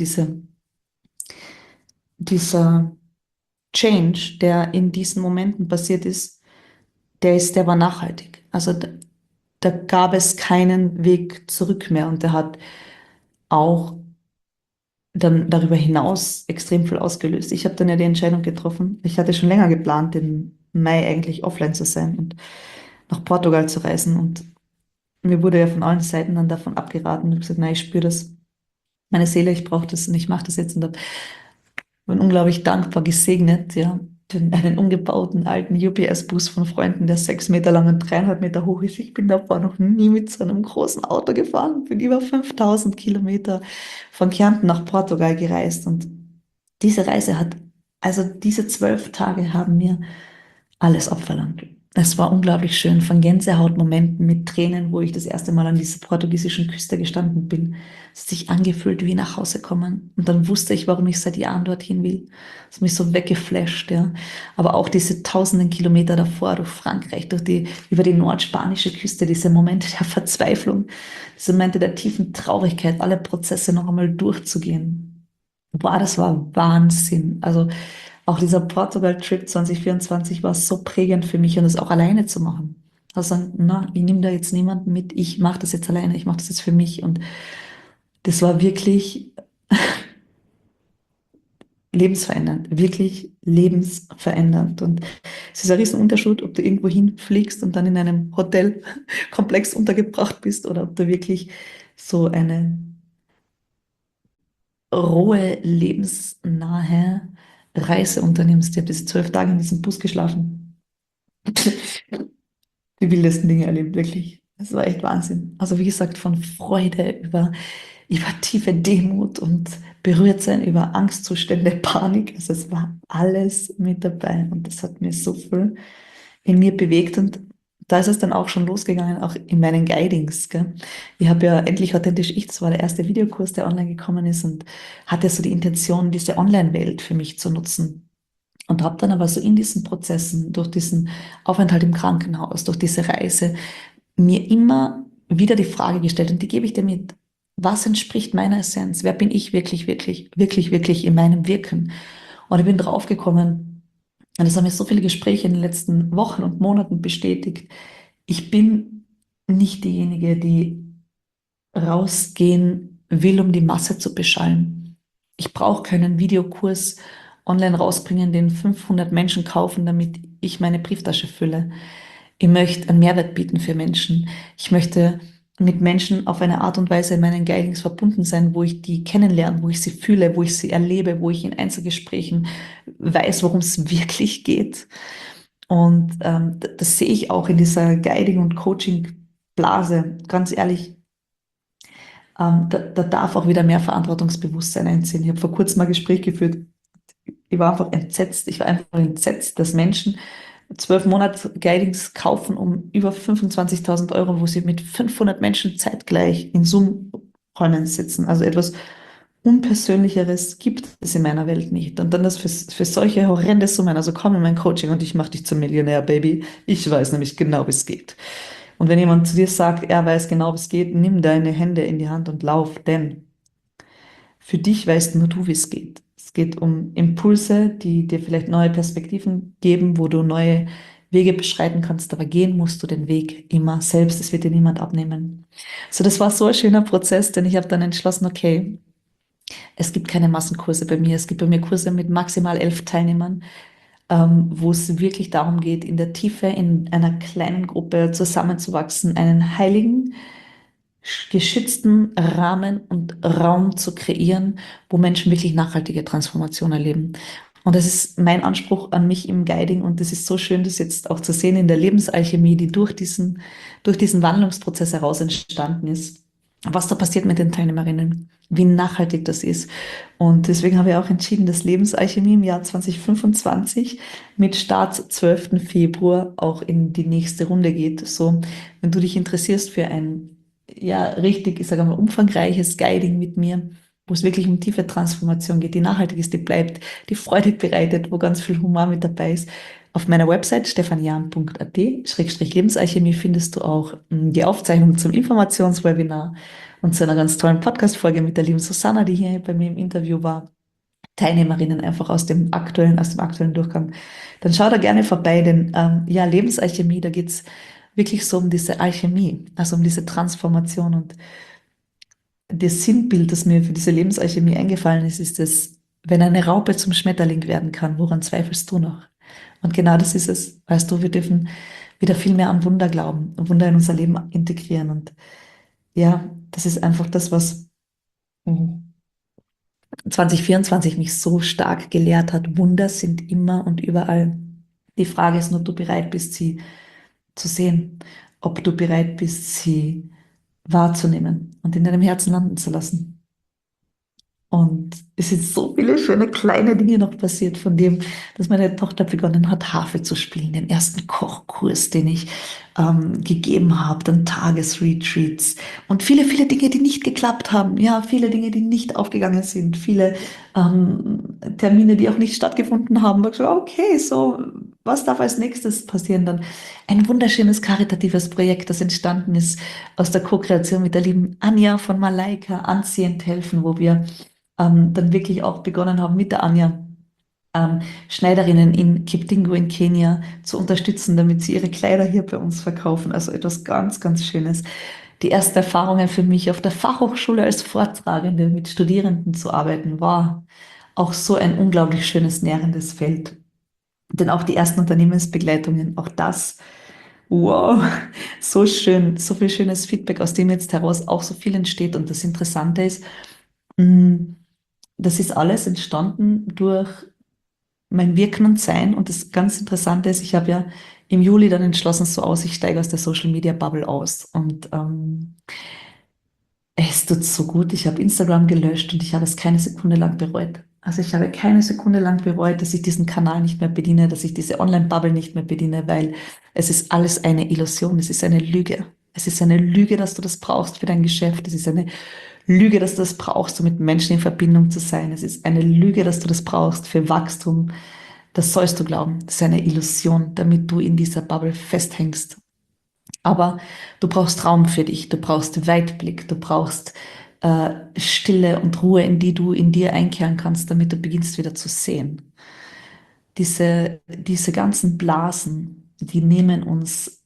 dieser Change, der in diesen Momenten passiert ist, der war nachhaltig. Also da gab es keinen Weg zurück mehr und der hat auch dann darüber hinaus extrem viel ausgelöst. Ich habe dann ja die Entscheidung getroffen. Ich hatte schon länger geplant, im Mai eigentlich offline zu sein und nach Portugal zu reisen. Und mir wurde ja von allen Seiten dann davon abgeraten. Ich habe gesagt, nein, ich spüre das, meine Seele, ich brauche das und ich mache das jetzt. Und bin unglaublich dankbar gesegnet, ja, für einen umgebauten alten UPS-Bus von Freunden, der 6 Meter lang und 3,5 Meter hoch ist. Ich bin davor noch nie mit so einem großen Auto gefahren, bin über 5000 Kilometer von Kärnten nach Portugal gereist und diese Reise hat, also diese 12 Tage haben mir alles abverlangt. Es war unglaublich schön, von Gänsehautmomenten mit Tränen, wo ich das erste Mal an dieser portugiesischen Küste gestanden bin. Es hat sich angefühlt wie nach Hause kommen. Und dann wusste ich, warum ich seit Jahren dorthin will. Es hat mich so weggeflasht, ja. Aber auch diese tausenden Kilometer davor durch Frankreich, über die nordspanische Küste, diese Momente der Verzweiflung, diese Momente der tiefen Traurigkeit, alle Prozesse noch einmal durchzugehen. Boah, das war Wahnsinn. Also auch dieser Portugal-Trip 2024 war so prägend für mich und das auch alleine zu machen. Also sagen, na, ich nehme da jetzt niemanden mit, ich mache das jetzt alleine, ich mache das jetzt für mich. Und das war wirklich lebensverändernd, wirklich lebensverändernd. Und es ist ein Riesenunterschied, ob du irgendwo hinfliegst und dann in einem Hotelkomplex untergebracht bist oder ob du wirklich so eine rohe, lebensnahe Reise unternimmst. Ich habe diese 12 Tage in diesem Bus geschlafen. Die wildesten Dinge erlebt, wirklich. Das war echt Wahnsinn. Also wie gesagt, von Freude über tiefe Demut und Berührtsein, über Angstzustände, Panik. Also es war alles mit dabei und das hat mir so viel in mir bewegt und da ist es dann auch schon losgegangen, auch in meinen Guidings. Gell? Ich habe ja endlich authentisch ich, das war der erste Videokurs, der online gekommen ist und hatte so die Intention, diese Online-Welt für mich zu nutzen. Und habe dann aber so in diesen Prozessen, durch diesen Aufenthalt im Krankenhaus, durch diese Reise, mir immer wieder die Frage gestellt, und die gebe ich dir mit, was entspricht meiner Essenz? Wer bin ich wirklich, wirklich, wirklich, wirklich in meinem Wirken? Und ich bin draufgekommen, und das haben mir so viele Gespräche in den letzten Wochen und Monaten bestätigt, ich bin nicht diejenige, die rausgehen will, um die Masse zu beschallen. Ich brauche keinen Videokurs online rausbringen, den 500 Menschen kaufen, damit ich meine Brieftasche fülle. Ich möchte einen Mehrwert bieten für Menschen. Ich möchte mit Menschen auf eine Art und Weise in meinen Guidings verbunden sein, wo ich die kennenlerne, wo ich sie fühle, wo ich sie erlebe, wo ich in Einzelgesprächen weiß, worum es wirklich geht. Und das sehe ich auch in dieser Guiding- und Coaching-Blase. Ganz ehrlich, da darf auch wieder mehr Verantwortungsbewusstsein einziehen. Ich habe vor kurzem mal ein Gespräch geführt. Ich war einfach entsetzt. Ich war einfach entsetzt, dass Menschen 12 Monate Guidings kaufen um über 25.000 Euro, wo sie mit 500 Menschen zeitgleich in Zoom-Räumen sitzen. Also etwas Unpersönlicheres gibt es in meiner Welt nicht. Und dann das für solche horrende Summen. Also komm in mein Coaching und ich mache dich zum Millionär, Baby. Ich weiß nämlich genau, wie es geht. Und wenn jemand zu dir sagt, er weiß genau, wie es geht, nimm deine Hände in die Hand und lauf, denn für dich weißt nur du, wie es geht. Es geht um Impulse, die dir vielleicht neue Perspektiven geben, wo du neue Wege beschreiten kannst, aber gehen musst du den Weg immer selbst. Es wird dir niemand abnehmen. So, das war so ein schöner Prozess, denn ich habe dann entschlossen, okay, es gibt keine Massenkurse bei mir. Es gibt bei mir Kurse mit maximal 11 Teilnehmern, wo es wirklich darum geht, in der Tiefe in einer kleinen Gruppe zusammenzuwachsen, einen heiligen, geschützten Rahmen und Raum zu kreieren, wo Menschen wirklich nachhaltige Transformation erleben. Und das ist mein Anspruch an mich im Guiding. Und das ist so schön, das jetzt auch zu sehen in der Lebensalchemie, die durch diesen Wandlungsprozess heraus entstanden ist. was da passiert mit den Teilnehmerinnen, wie nachhaltig das ist. Und deswegen habe ich auch entschieden, dass Lebensalchemie im Jahr 2025 mit Start 12. Februar auch in die nächste Runde geht. So, wenn du dich interessierst für ein, ja, richtig, ich sage mal, umfangreiches Guiding mit mir, wo es wirklich um tiefe Transformation geht, die nachhaltig ist, die bleibt, die Freude bereitet, wo ganz viel Humor mit dabei ist. Auf meiner Website stefanian.at/Lebensalchemie findest du auch die Aufzeichnung zum Informationswebinar und zu einer ganz tollen Podcast-Folge mit der lieben Susanna, die hier bei mir im Interview war. Teilnehmerinnen einfach aus dem aktuellen Durchgang. Dann schau da gerne vorbei, denn ja, Lebensalchemie, da geht's wirklich so um diese Alchemie, also um diese Transformation. Und das Sinnbild, das mir für diese Lebensalchemie eingefallen ist, ist das, wenn eine Raupe zum Schmetterling werden kann, woran zweifelst du noch? Und genau das ist es. Weißt du, wir dürfen wieder viel mehr an Wunder glauben, Wunder in unser Leben integrieren. Und ja, das ist einfach das, was 2024 mich so stark gelehrt hat. Wunder sind immer und überall. Die Frage ist nur, ob du bereit bist, sie zu sehen, ob du bereit bist, sie wahrzunehmen und in deinem Herzen landen zu lassen. Und es sind so viele schöne kleine Dinge noch passiert, von dem, dass meine Tochter begonnen hat, Harfe zu spielen, den ersten Kochkurs, den ich gegeben habe, dann Tagesretreats und viele, viele Dinge, die nicht geklappt haben. Ja, viele Dinge, die nicht aufgegangen sind, viele Termine, die auch nicht stattgefunden haben. Ich gesagt, okay, so, was darf als nächstes passieren? Dann ein wunderschönes karitatives Projekt, das entstanden ist aus der Co-Kreation mit der lieben Anja von Malaika, Anziehend helfen, wo wir dann wirklich auch begonnen haben, mit der Anja Schneiderinnen in Kipdingo in Kenia zu unterstützen, damit sie ihre Kleider hier bei uns verkaufen. Also etwas ganz, ganz Schönes. Die ersten Erfahrungen für mich auf der Fachhochschule als Vortragende mit Studierenden zu arbeiten, war auch so ein unglaublich schönes, nährendes Feld. Denn auch die ersten Unternehmensbegleitungen, auch das, wow, so schön, so viel schönes Feedback, aus dem jetzt heraus auch so viel entsteht. Und das Interessante ist, mh, das ist alles entstanden durch mein Wirken und Sein. Und das ganz Interessante ist, ich habe ja im Juli dann entschlossen, so aus, ich steige aus der Social Media Bubble aus. Und es tut so gut. Ich habe Instagram gelöscht und ich habe es keine Sekunde lang bereut. Also ich habe keine Sekunde lang bereut, dass ich diesen Kanal nicht mehr bediene, dass ich diese Online-Bubble nicht mehr bediene, weil es ist alles eine Illusion. Es ist eine Lüge. Es ist eine Lüge, dass du das brauchst für dein Geschäft. Es ist eine Lüge, dass du das brauchst, um mit Menschen in Verbindung zu sein. Es ist eine Lüge, dass du das brauchst für Wachstum. Das sollst du glauben. Das ist eine Illusion, damit du in dieser Bubble festhängst. Aber du brauchst Raum für dich, du brauchst Weitblick, du brauchst Stille und Ruhe, in die du in dir einkehren kannst, damit du beginnst wieder zu sehen. Diese ganzen Blasen, die nehmen uns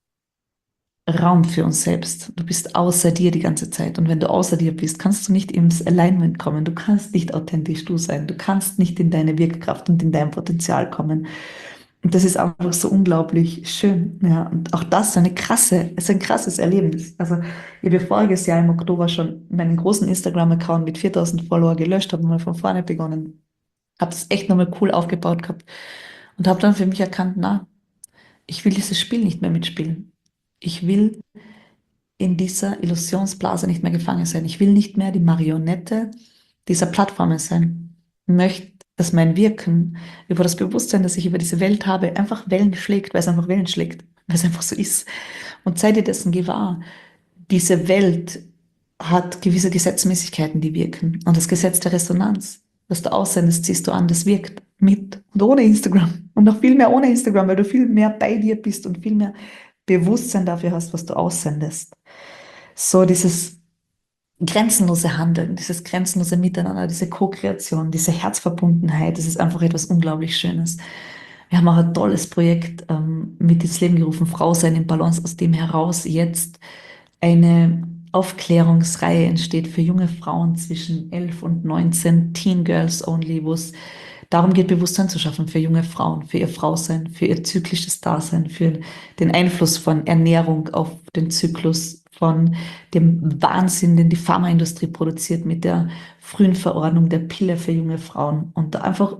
Raum für uns selbst. Du bist außer dir die ganze Zeit. Und wenn du außer dir bist, kannst du nicht ins Alignment kommen. Du kannst nicht authentisch du sein. Du kannst nicht in deine Wirkkraft und in dein Potenzial kommen. Und das ist einfach so unglaublich schön. Ja, und auch das ist ein krasses Erlebnis. Also, ich habe voriges Jahr im Oktober schon meinen großen Instagram-Account mit 4000 Follower gelöscht, habe mal von vorne begonnen, habe das echt nochmal cool aufgebaut gehabt und habe dann für mich erkannt, na, ich will dieses Spiel nicht mehr mitspielen. Ich will in dieser Illusionsblase nicht mehr gefangen sein. Ich will nicht mehr die Marionette dieser Plattformen sein. Ich möchte, dass mein Wirken über das Bewusstsein, das ich über diese Welt habe, einfach Wellen schlägt, weil es einfach Wellen schlägt, weil es einfach so ist. Und sei dir dessen gewahr, diese Welt hat gewisse Gesetzmäßigkeiten, die wirken. Und das Gesetz der Resonanz, was du aussendest, ziehst du an, das wirkt mit und ohne Instagram. Und noch viel mehr ohne Instagram, weil du viel mehr bei dir bist und viel mehr Bewusstsein dafür hast, was du aussendest. So dieses grenzenlose Handeln, dieses grenzenlose Miteinander, diese Co-Kreation, diese Herzverbundenheit, das ist einfach etwas unglaublich Schönes. Wir haben auch ein tolles Projekt mit ins Leben gerufen, Frau sein in Balance, aus dem heraus jetzt eine Aufklärungsreihe entsteht für junge Frauen zwischen 11 und 19, Teen Girls Only, wo es darum geht, Bewusstsein zu schaffen für junge Frauen, für ihr Frausein, für ihr zyklisches Dasein, für den Einfluss von Ernährung auf den Zyklus, von dem Wahnsinn, den die Pharmaindustrie produziert mit der frühen Verordnung der Pille für junge Frauen und da einfach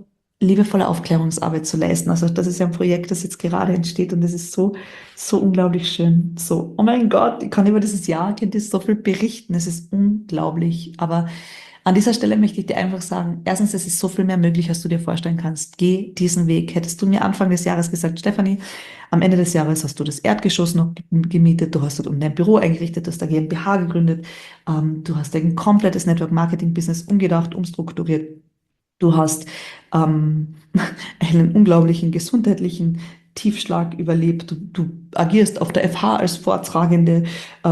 liebevolle Aufklärungsarbeit zu leisten. Also das ist ja ein Projekt, das jetzt gerade entsteht und das ist so, so unglaublich schön. So, oh mein Gott, ich kann über dieses Jahr, könnte ich so viel berichten. Es ist unglaublich. Aber an dieser Stelle möchte ich dir einfach sagen, erstens, es ist so viel mehr möglich, als du dir vorstellen kannst. Geh diesen Weg. Hättest du mir Anfang des Jahres gesagt, Stefanie, am Ende des Jahres hast du das Erdgeschoss noch gemietet, du hast dort unten dein Büro eingerichtet, du hast da GmbH gegründet, du hast dein komplettes Network-Marketing-Business umgedacht, umstrukturiert. Du hast ähm, einen unglaublichen gesundheitlichen Tiefschlag überlebt. Du agierst auf der FH als Vortragende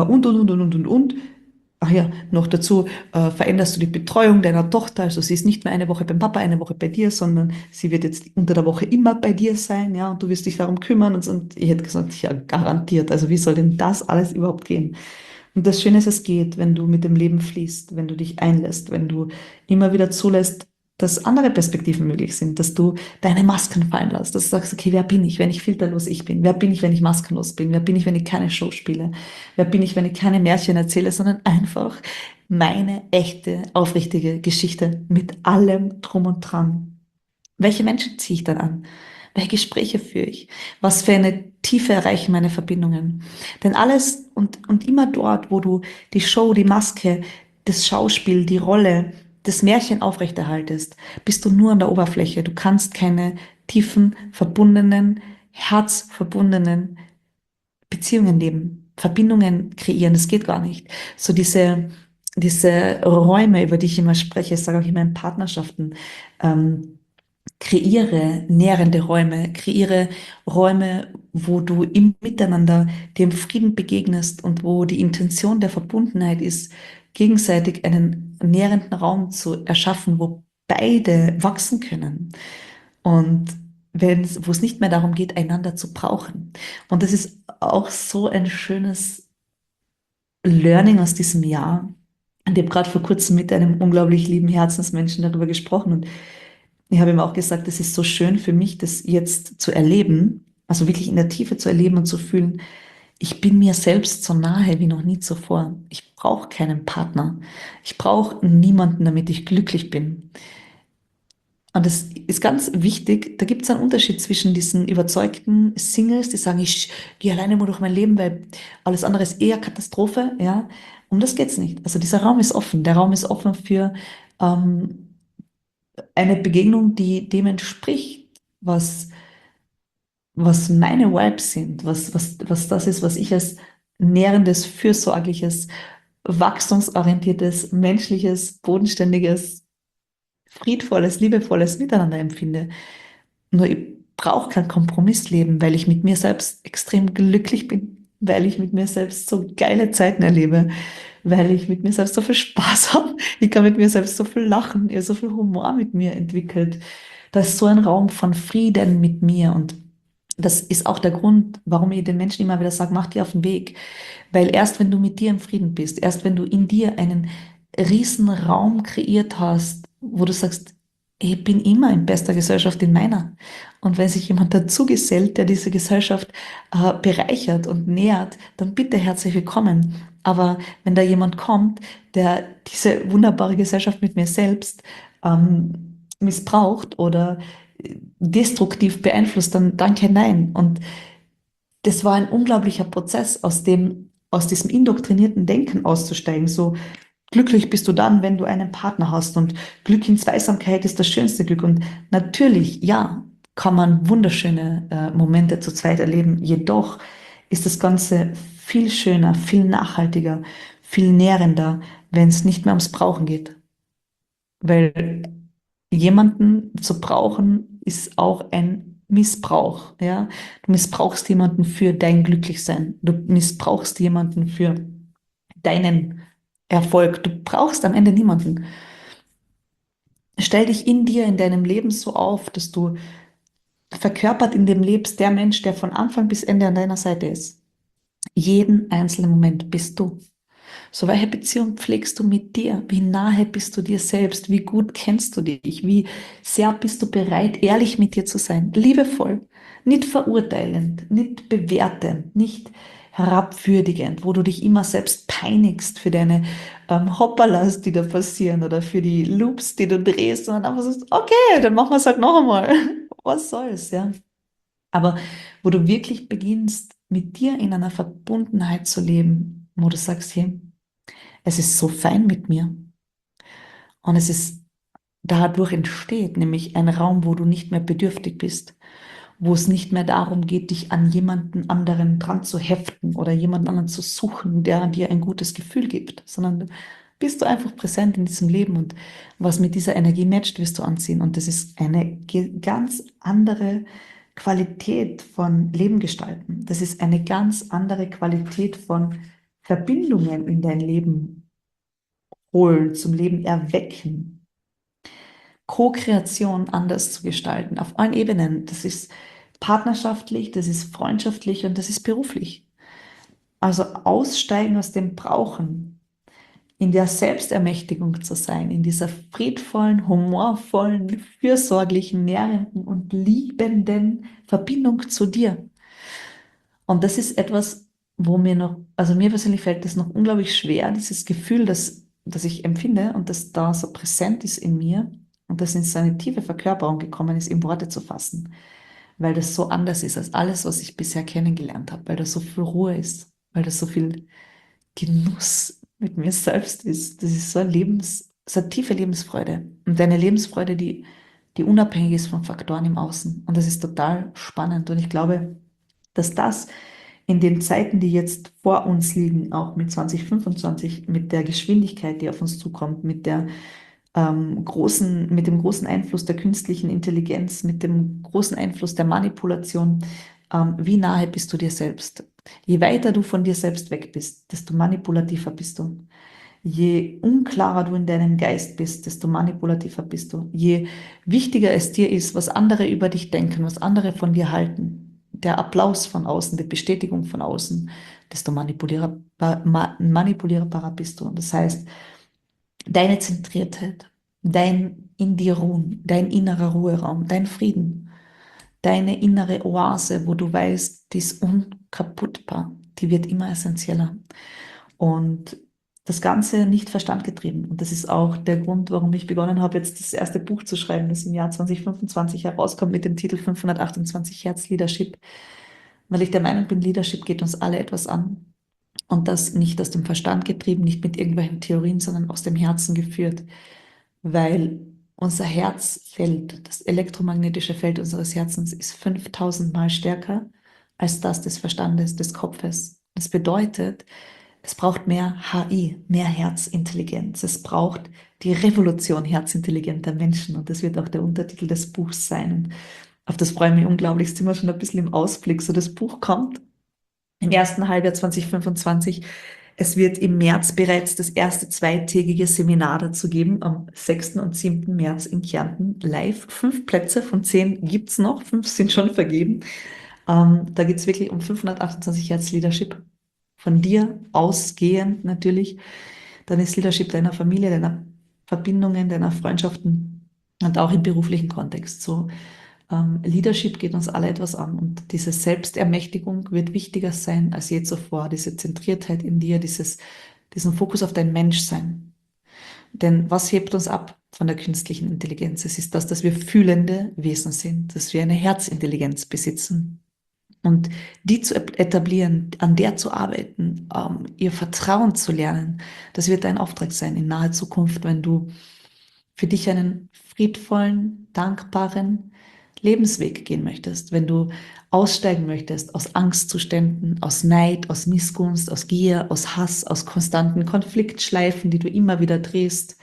und. Ach ja, noch dazu veränderst du die Betreuung deiner Tochter. Also sie ist nicht mehr eine Woche beim Papa, eine Woche bei dir, sondern sie wird jetzt unter der Woche immer bei dir sein, ja, und du wirst dich darum kümmern. Und ich hätte gesagt, ja, garantiert. Also wie soll denn das alles überhaupt gehen? Und das Schöne ist, es geht, wenn du mit dem Leben fließt, wenn du dich einlässt, wenn du immer wieder zulässt, dass andere Perspektiven möglich sind, dass du deine Masken fallen lässt, dass du sagst, okay, wer bin ich, wenn ich filterlos ich bin? Wer bin ich, wenn ich maskenlos bin? Wer bin ich, wenn ich keine Show spiele? Wer bin ich, wenn ich keine Märchen erzähle, sondern einfach meine echte, aufrichtige Geschichte mit allem drum und dran? Welche Menschen ziehe ich dann an? Welche Gespräche führe ich? Was für eine Tiefe erreichen meine Verbindungen? Denn alles und immer dort, wo du die Show, die Maske, das Schauspiel, die Rolle, das Märchen aufrechterhaltest, bist du nur an der Oberfläche. Du kannst keine tiefen, verbundenen, herzverbundenen Beziehungen leben, Verbindungen kreieren. Das geht gar nicht. So diese Räume, über die ich immer spreche, ich sage auch immer in Partnerschaften, ähm, kreiere nährende Räume, kreiere Räume, wo du im Miteinander dem Frieden begegnest und wo die Intention der Verbundenheit ist, gegenseitig einen nährenden Raum zu erschaffen, wo beide wachsen können und wo es nicht mehr darum geht, einander zu brauchen. Und das ist auch so ein schönes Learning aus diesem Jahr. Und ich habe gerade vor kurzem mit einem unglaublich lieben Herzensmenschen darüber gesprochen und ich habe ihm auch gesagt, es ist so schön für mich, das jetzt zu erleben, also wirklich in der Tiefe zu erleben und zu fühlen, ich bin mir selbst so nahe wie noch nie zuvor. Ich brauche keinen Partner. Ich brauche niemanden, damit ich glücklich bin. Und das ist ganz wichtig. Da gibt es einen Unterschied zwischen diesen überzeugten Singles, die sagen, ich gehe alleine mal durch mein Leben, weil alles andere ist eher Katastrophe. Ja, um das geht's nicht. Also dieser Raum ist offen. Der Raum ist offen für eine Begegnung, die dem entspricht, was meine Vibes sind, was das ist, was ich als nährendes, fürsorgliches, wachstumsorientiertes, menschliches, bodenständiges, friedvolles, liebevolles Miteinander empfinde. Nur ich brauche kein Kompromissleben, weil ich mit mir selbst extrem glücklich bin, weil ich mit mir selbst so geile Zeiten erlebe, weil ich mit mir selbst so viel Spaß habe. Ich kann mit mir selbst so viel lachen, ihr so viel Humor mit mir entwickelt. Da ist so ein Raum von Frieden mit mir und das ist auch der Grund, warum ich den Menschen immer wieder sage, mach dir auf den Weg. Weil erst wenn du mit dir im Frieden bist, erst wenn du in dir einen riesen Raum kreiert hast, wo du sagst, ich bin immer in bester Gesellschaft in meiner. Und wenn sich jemand dazu gesellt, der diese Gesellschaft bereichert und nährt, dann bitte herzlich willkommen. Aber wenn da jemand kommt, der diese wunderbare Gesellschaft mit mir selbst missbraucht oder destruktiv beeinflusst, dann danke, nein. Und das war ein unglaublicher Prozess, aus diesem indoktrinierten Denken auszusteigen. So glücklich bist du dann, wenn du einen Partner hast und Glück in Zweisamkeit ist das schönste Glück. Und natürlich, ja, kann man wunderschöne Momente zu zweit erleben. Jedoch ist das Ganze viel schöner, viel nachhaltiger, viel nährender, wenn es nicht mehr ums Brauchen geht. Weil jemanden zu brauchen ist auch ein Missbrauch, ja. Du missbrauchst jemanden für dein Glücklichsein. Du missbrauchst jemanden für deinen Erfolg. Du brauchst am Ende niemanden. Stell dich in dir, in deinem Leben so auf, dass du verkörpert in dem lebst, der Mensch, der von Anfang bis Ende an deiner Seite ist. Jeden einzelnen Moment bist du. So, welche Beziehung pflegst du mit dir? Wie nahe bist du dir selbst? Wie gut kennst du dich? Wie sehr bist du bereit, ehrlich mit dir zu sein? Liebevoll, nicht verurteilend, nicht bewertend, nicht herabwürdigend, wo du dich immer selbst peinigst für deine Hoppalas, die da passieren oder für die Loops, die du drehst und dann einfach sagst, okay, dann machen wir es halt noch einmal. Was soll's, ja. Aber wo du wirklich beginnst, mit dir in einer Verbundenheit zu leben, wo du sagst, hey, es ist so fein mit mir und es ist dadurch entsteht nämlich ein Raum, wo du nicht mehr bedürftig bist, wo es nicht mehr darum geht, dich an jemanden anderen dran zu heften oder jemanden anderen zu suchen, der dir ein gutes Gefühl gibt, sondern bist du einfach präsent in diesem Leben und was mit dieser Energie matcht, wirst du anziehen. Und das ist eine ganz andere Qualität von Leben gestalten. Das ist eine ganz andere Qualität von Verbindungen in dein Leben holen, zum Leben erwecken. Co-Kreation anders zu gestalten, auf allen Ebenen. Das ist partnerschaftlich, das ist freundschaftlich und das ist beruflich. Also aussteigen aus dem Brauchen, in der Selbstermächtigung zu sein, in dieser friedvollen, humorvollen, fürsorglichen, nährenden und liebenden Verbindung zu dir. Und das ist etwas, wo mir noch, also mir persönlich fällt das noch unglaublich schwer, dieses Gefühl, das ich empfinde und das da so präsent ist in mir und das in seine tiefe Verkörperung gekommen ist, in Worte zu fassen, weil das so anders ist als alles, was ich bisher kennengelernt habe, weil da so viel Ruhe ist, weil da so viel Genuss mit mir selbst ist. Das ist so so eine tiefe Lebensfreude und eine Lebensfreude, die unabhängig ist von Faktoren im Außen. Und das ist total spannend und ich glaube, dass das in den Zeiten, die jetzt vor uns liegen, auch mit 2025, mit der Geschwindigkeit, die auf uns zukommt, mit dem großen Einfluss der künstlichen Intelligenz, mit dem großen Einfluss der Manipulation, wie nahe bist du dir selbst? Je weiter du von dir selbst weg bist, desto manipulativer bist du. Je unklarer du in deinem Geist bist, desto manipulativer bist du. Je wichtiger es dir ist, was andere über dich denken, was andere von dir halten, der Applaus von außen, die Bestätigung von außen, desto manipulierbarer bist du. Und das heißt, deine Zentriertheit, dein in dir ruhen, dein innerer Ruheraum, dein Frieden, deine innere Oase, wo du weißt, die ist unkaputtbar, die wird immer essentieller. Und das Ganze nicht verstandgetrieben. Und das ist auch der Grund, warum ich begonnen habe, jetzt das erste Buch zu schreiben, das im Jahr 2025 herauskommt mit dem Titel 528 Hertz Leadership, weil ich der Meinung bin, Leadership geht uns alle etwas an. Und das nicht aus dem Verstand getrieben, nicht mit irgendwelchen Theorien, sondern aus dem Herzen geführt, weil unser Herzfeld, das elektromagnetische Feld unseres Herzens ist 5000 Mal stärker als das des Verstandes, des Kopfes. Das bedeutet, es braucht mehr HI, mehr Herzintelligenz. Es braucht die Revolution herzintelligenter Menschen. Und das wird auch der Untertitel des Buchs sein. Und auf das freue ich mich unglaublich. Jetzt sind wir schon ein bisschen im Ausblick. So, das Buch kommt im ersten Halbjahr 2025. Es wird im März bereits das erste zweitägige Seminar dazu geben, am 6. und 7. März in Kärnten live. 5 Plätze von 10 gibt's noch, 5 sind schon vergeben. Da geht's wirklich um 528 Hertz Leadership. Von dir ausgehend natürlich. Dann ist Leadership deiner Familie, deiner Verbindungen, deiner Freundschaften und auch im beruflichen Kontext. So, Leadership geht uns alle etwas an und diese Selbstermächtigung wird wichtiger sein als je zuvor. Diese Zentriertheit in dir, diesen Fokus auf dein Menschsein. Denn was hebt uns ab von der künstlichen Intelligenz? Es ist das, dass wir fühlende Wesen sind, dass wir eine Herzintelligenz besitzen. Und die zu etablieren, an der zu arbeiten, ihr Vertrauen zu lernen, das wird dein Auftrag sein in naher Zukunft, wenn du für dich einen friedvollen, dankbaren Lebensweg gehen möchtest, wenn du aussteigen möchtest aus Angstzuständen, aus Neid, aus Missgunst, aus Gier, aus Hass, aus konstanten Konfliktschleifen, die du immer wieder drehst.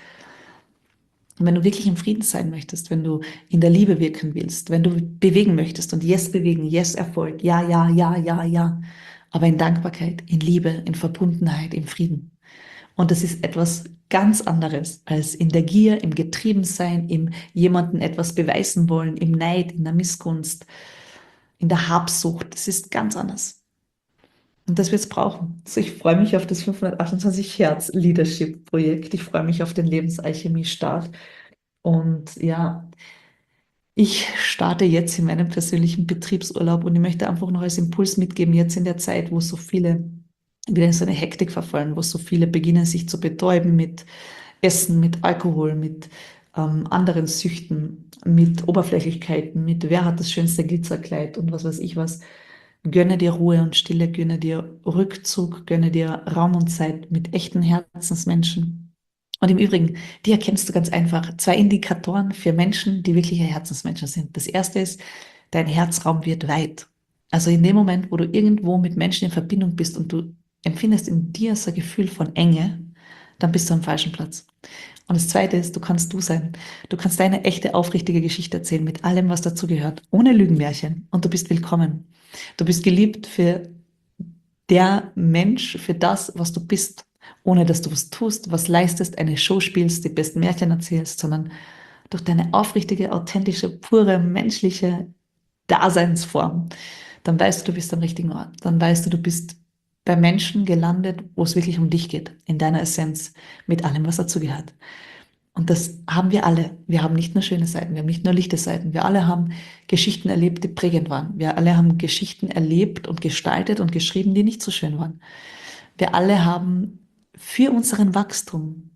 Und wenn du wirklich im Frieden sein möchtest, wenn du in der Liebe wirken willst, wenn du bewegen möchtest und Yes bewegen, Yes Erfolg, ja, ja, ja, ja, ja, aber in Dankbarkeit, in Liebe, in Verbundenheit, im Frieden. Und das ist etwas ganz anderes als in der Gier, im Getriebensein, im jemanden etwas beweisen wollen, im Neid, in der Missgunst, in der Habsucht. Das ist ganz anders. Und das wird es brauchen. Also ich freue mich auf das 528 Hertz Leadership Projekt. Ich freue mich auf den Lebensalchemie Start. Und ja, Ich starte jetzt in meinem persönlichen Betriebsurlaub und ich möchte einfach noch als Impuls mitgeben, jetzt in der Zeit, wo so viele wieder in so eine Hektik verfallen, wo so viele beginnen, sich zu betäuben mit Essen, mit Alkohol, mit anderen Süchten, mit Oberflächlichkeiten, mit wer hat das schönste Glitzerkleid und was weiß ich was. Gönne dir Ruhe und Stille, gönne dir Rückzug, gönne dir Raum und Zeit mit echten Herzensmenschen. Und im Übrigen, die erkennst du ganz einfach. Zwei Indikatoren für Menschen, die wirkliche Herzensmenschen sind. Das erste ist, dein Herzraum wird weit. Also in dem Moment, wo du irgendwo mit Menschen in Verbindung bist und du empfindest in dir so ein Gefühl von Enge, dann bist du am falschen Platz. Und das Zweite ist, du kannst du sein. Du kannst deine echte, aufrichtige Geschichte erzählen mit allem, was dazugehört, ohne Lügenmärchen. Und du bist willkommen. Du bist geliebt für der Mensch, für das, was du bist, ohne dass du was tust, was leistest, eine Show spielst, die besten Märchen erzählst, sondern durch deine aufrichtige, authentische, pure, menschliche Daseinsform. Dann weißt du, du bist am richtigen Ort. Dann weißt du, du bist bei Menschen gelandet, wo es wirklich um dich geht, in deiner Essenz, mit allem, was dazugehört. Und das haben wir alle. Wir haben nicht nur schöne Seiten, wir haben nicht nur lichte Seiten. Wir alle haben Geschichten erlebt, die prägend waren. Wir alle haben Geschichten erlebt und gestaltet und geschrieben, die nicht so schön waren. Wir alle haben für unseren Wachstum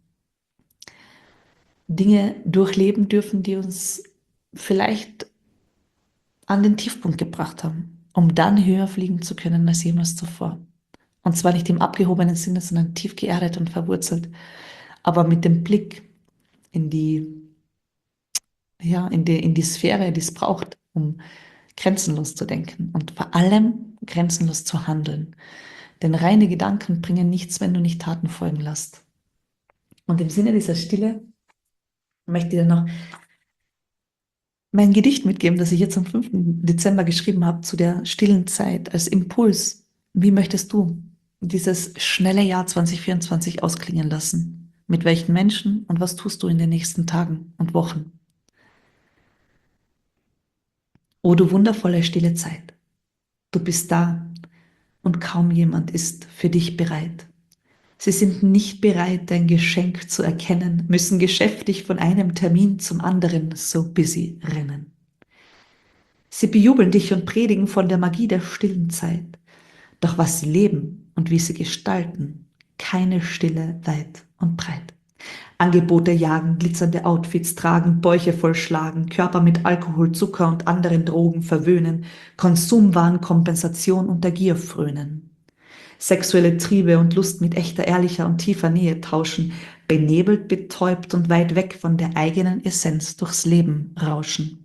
Dinge durchleben dürfen, die uns vielleicht an den Tiefpunkt gebracht haben, um dann höher fliegen zu können als jemals zuvor. Und zwar nicht im abgehobenen Sinne, sondern tief geerdet und verwurzelt, aber mit dem Blick in die, ja, in die Sphäre, die es braucht, um grenzenlos zu denken und vor allem grenzenlos zu handeln. Denn reine Gedanken bringen nichts, wenn du nicht Taten folgen lässt. Und im Sinne dieser Stille möchte ich dir noch mein Gedicht mitgeben, das ich jetzt am 5. Dezember geschrieben habe, zu der stillen Zeit, als Impuls. Wie möchtest du dieses schnelle Jahr 2024 ausklingen lassen? Mit welchen Menschen und was tust du in den nächsten Tagen und Wochen? O du wundervolle stille Zeit, du bist da und kaum jemand ist für dich bereit. Sie sind nicht bereit, dein Geschenk zu erkennen, müssen geschäftig von einem Termin zum anderen so busy rennen. Sie bejubeln dich und predigen von der Magie der stillen Zeit. Doch was sie leben und wie sie gestalten, keine Stille weit und breit. Angebote jagen, glitzernde Outfits tragen, Bäuche vollschlagen, Körper mit Alkohol, Zucker und anderen Drogen verwöhnen, Konsumwahn, Kompensation und der Gier frönen. Sexuelle Triebe und Lust mit echter, ehrlicher und tiefer Nähe tauschen, benebelt, betäubt und weit weg von der eigenen Essenz durchs Leben rauschen.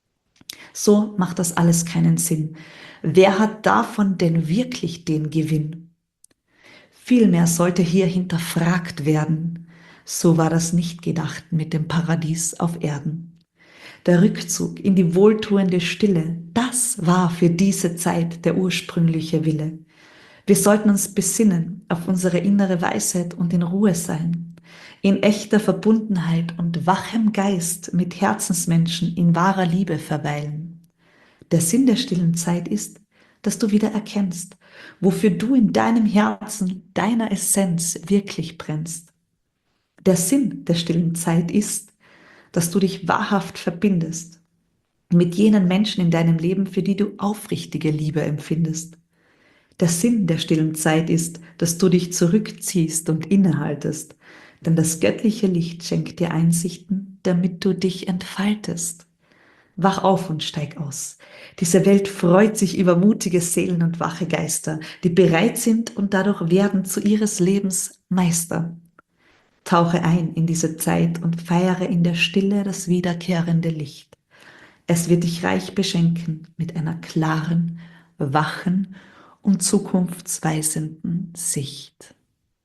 So macht das alles keinen Sinn. Wer hat davon denn wirklich den Gewinn? Vielmehr sollte hier hinterfragt werden. So war das nicht gedacht mit dem Paradies auf Erden. Der Rückzug in die wohltuende Stille, das war für diese Zeit der ursprüngliche Wille. Wir sollten uns besinnen auf unsere innere Weisheit und in Ruhe sein, in echter Verbundenheit und wachem Geist mit Herzensmenschen in wahrer Liebe verweilen. Der Sinn der stillen Zeit ist, dass du wieder erkennst, wofür du in deinem Herzen, deiner Essenz wirklich brennst. Der Sinn der stillen Zeit ist, dass du dich wahrhaft verbindest mit jenen Menschen in deinem Leben, für die du aufrichtige Liebe empfindest. Der Sinn der stillen Zeit ist, dass du dich zurückziehst und innehaltest, denn das göttliche Licht schenkt dir Einsichten, damit du dich entfaltest. Wach auf und steig aus. Diese Welt freut sich über mutige Seelen und wache Geister, die bereit sind und dadurch werden zu ihres Lebens Meister. Tauche ein in diese Zeit und feiere in der Stille das wiederkehrende Licht. Es wird dich reich beschenken mit einer klaren, wachen und zukunftsweisenden Sicht.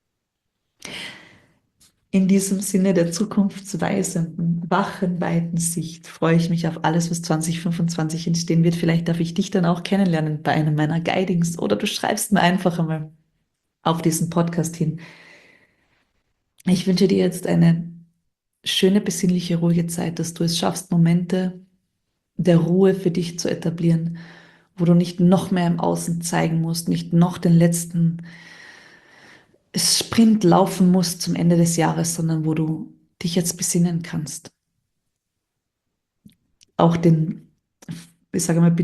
In diesem Sinne der zukunftsweisenden, wachen, weiten Sicht freue ich mich auf alles, was 2025 entstehen wird. Vielleicht darf ich dich dann auch kennenlernen bei einem meiner Guidings oder du schreibst mir einfach einmal auf diesen Podcast hin. Ich wünsche dir jetzt eine schöne, besinnliche, ruhige Zeit, dass du es schaffst, Momente der Ruhe für dich zu etablieren, wo du nicht noch mehr im Außen zeigen musst, nicht noch den letzten Sprint laufen musst zum Ende des Jahres, sondern wo du dich jetzt besinnen kannst. auch ich sage mal,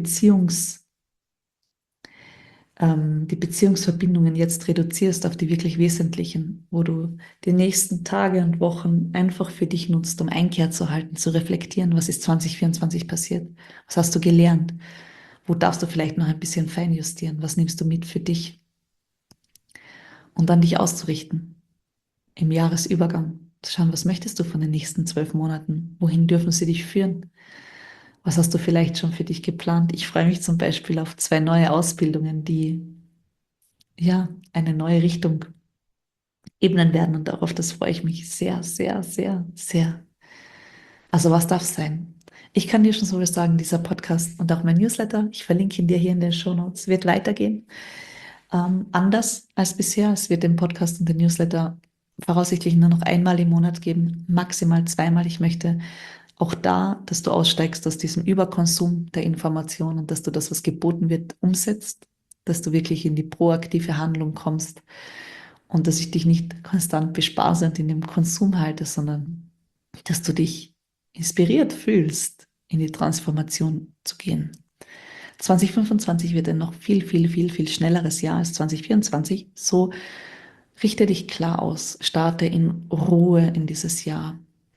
die Beziehungsverbindungen jetzt reduzierst auf die wirklich wesentlichen, wo du die nächsten Tage und Wochen einfach für dich nutzt, um Einkehr zu halten, zu reflektieren, was ist 2024 passiert, was hast du gelernt, wo darfst du vielleicht noch ein bisschen feinjustieren, was nimmst du mit für dich und dann dich auszurichten im Jahresübergang. Zu schauen, was möchtest du von den nächsten 12 Monaten? Wohin dürfen sie dich führen? Was hast du vielleicht schon für dich geplant? Ich freue mich zum Beispiel auf 2 neue Ausbildungen, die ja eine neue Richtung ebnen werden und darauf, das freue ich mich sehr, sehr, sehr, sehr. Also was darf sein? Ich kann dir schon so was sagen, dieser Podcast und auch mein Newsletter, ich verlinke ihn dir hier in den Shownotes, wird weitergehen. Anders als bisher. Es wird den Podcast und den Newsletter voraussichtlich nur noch einmal im Monat geben, maximal zweimal. Ich möchte auch da, dass du aussteigst aus diesem Überkonsum der Informationen und dass du das, was geboten wird, umsetzt, dass du wirklich in die proaktive Handlung kommst und dass ich dich nicht konstant bespaße und in dem Konsum halte, sondern dass du dich inspiriert fühlst, in die Transformation zu gehen. 2025 wird ein noch viel, viel, viel, viel schnelleres Jahr als 2024. So richte dich klar aus, starte in Ruhe in dieses Jahr,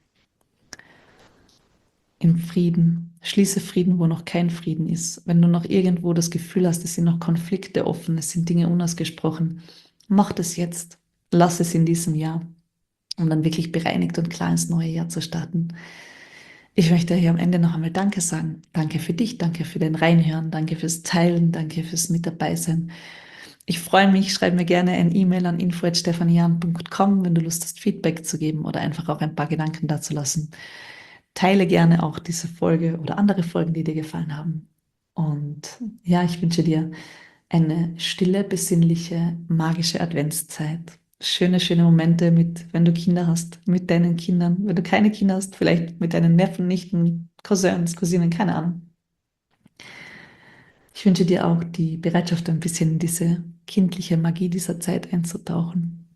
in Frieden. Schließe Frieden, wo noch kein Frieden ist. Wenn du noch irgendwo das Gefühl hast, es sind noch Konflikte offen, es sind Dinge unausgesprochen, mach das jetzt. Lass es in diesem Jahr, um dann wirklich bereinigt und klar ins neue Jahr zu starten. Ich möchte hier am Ende noch einmal Danke sagen. Danke für dich, danke für dein Reinhören, danke fürs Teilen, danke fürs Mit dabei sein. Ich freue mich, schreib mir gerne ein E-Mail an info@stephanian.com, wenn du Lust hast, Feedback zu geben oder einfach auch ein paar Gedanken dazu lassen. Teile gerne auch diese Folge oder andere Folgen, die dir gefallen haben. Und ja, ich wünsche dir eine stille, besinnliche, magische Adventszeit. Schöne, schöne Momente mit, wenn du Kinder hast, mit deinen Kindern. Wenn du keine Kinder hast, vielleicht mit deinen Neffen, Nichten, Cousins, Cousinen, keine Ahnung. Ich wünsche dir auch die Bereitschaft, ein bisschen in diese kindliche Magie dieser Zeit einzutauchen.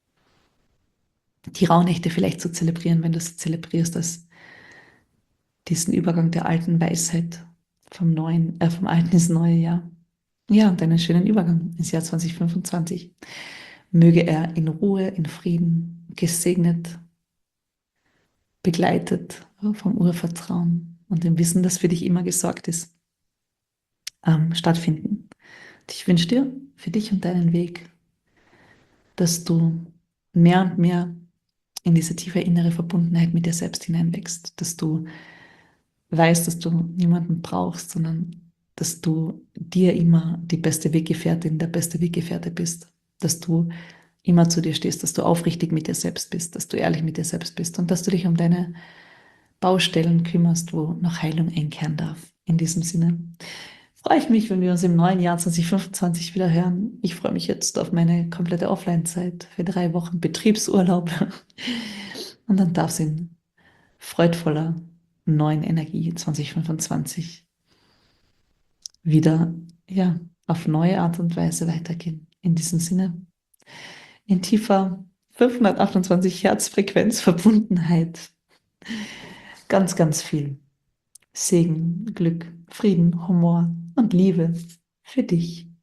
Die Rauhnächte vielleicht zu zelebrieren, wenn du sie zelebrierst, als diesen Übergang der alten Weisheit vom alten ins neue Jahr. Ja, und einen schönen Übergang ins Jahr 2025. Möge er in Ruhe, in Frieden, gesegnet, begleitet vom Urvertrauen und dem Wissen, dass für dich immer gesorgt ist, stattfinden. Und ich wünsche dir für dich und deinen Weg, dass du mehr und mehr in diese tiefe innere Verbundenheit mit dir selbst hineinwächst, dass du weißt, dass du niemanden brauchst, sondern dass du dir immer die beste Weggefährtin, der beste Weggefährte bist, dass du immer zu dir stehst, dass du aufrichtig mit dir selbst bist, dass du ehrlich mit dir selbst bist und dass du dich um deine Baustellen kümmerst, wo noch Heilung einkehren darf. In diesem Sinne freue ich mich, wenn wir uns im neuen Jahr 2025 wieder hören. Ich freue mich jetzt auf meine komplette Offline-Zeit für 3 Wochen Betriebsurlaub und dann darf es in freudvoller neuen Energie 2025 wieder, ja, auf neue Art und Weise weitergehen. In diesem Sinne, in tiefer 528 Hertz Frequenz Verbundenheit. Ganz, ganz viel Segen, Glück, Frieden, Humor und Liebe für dich.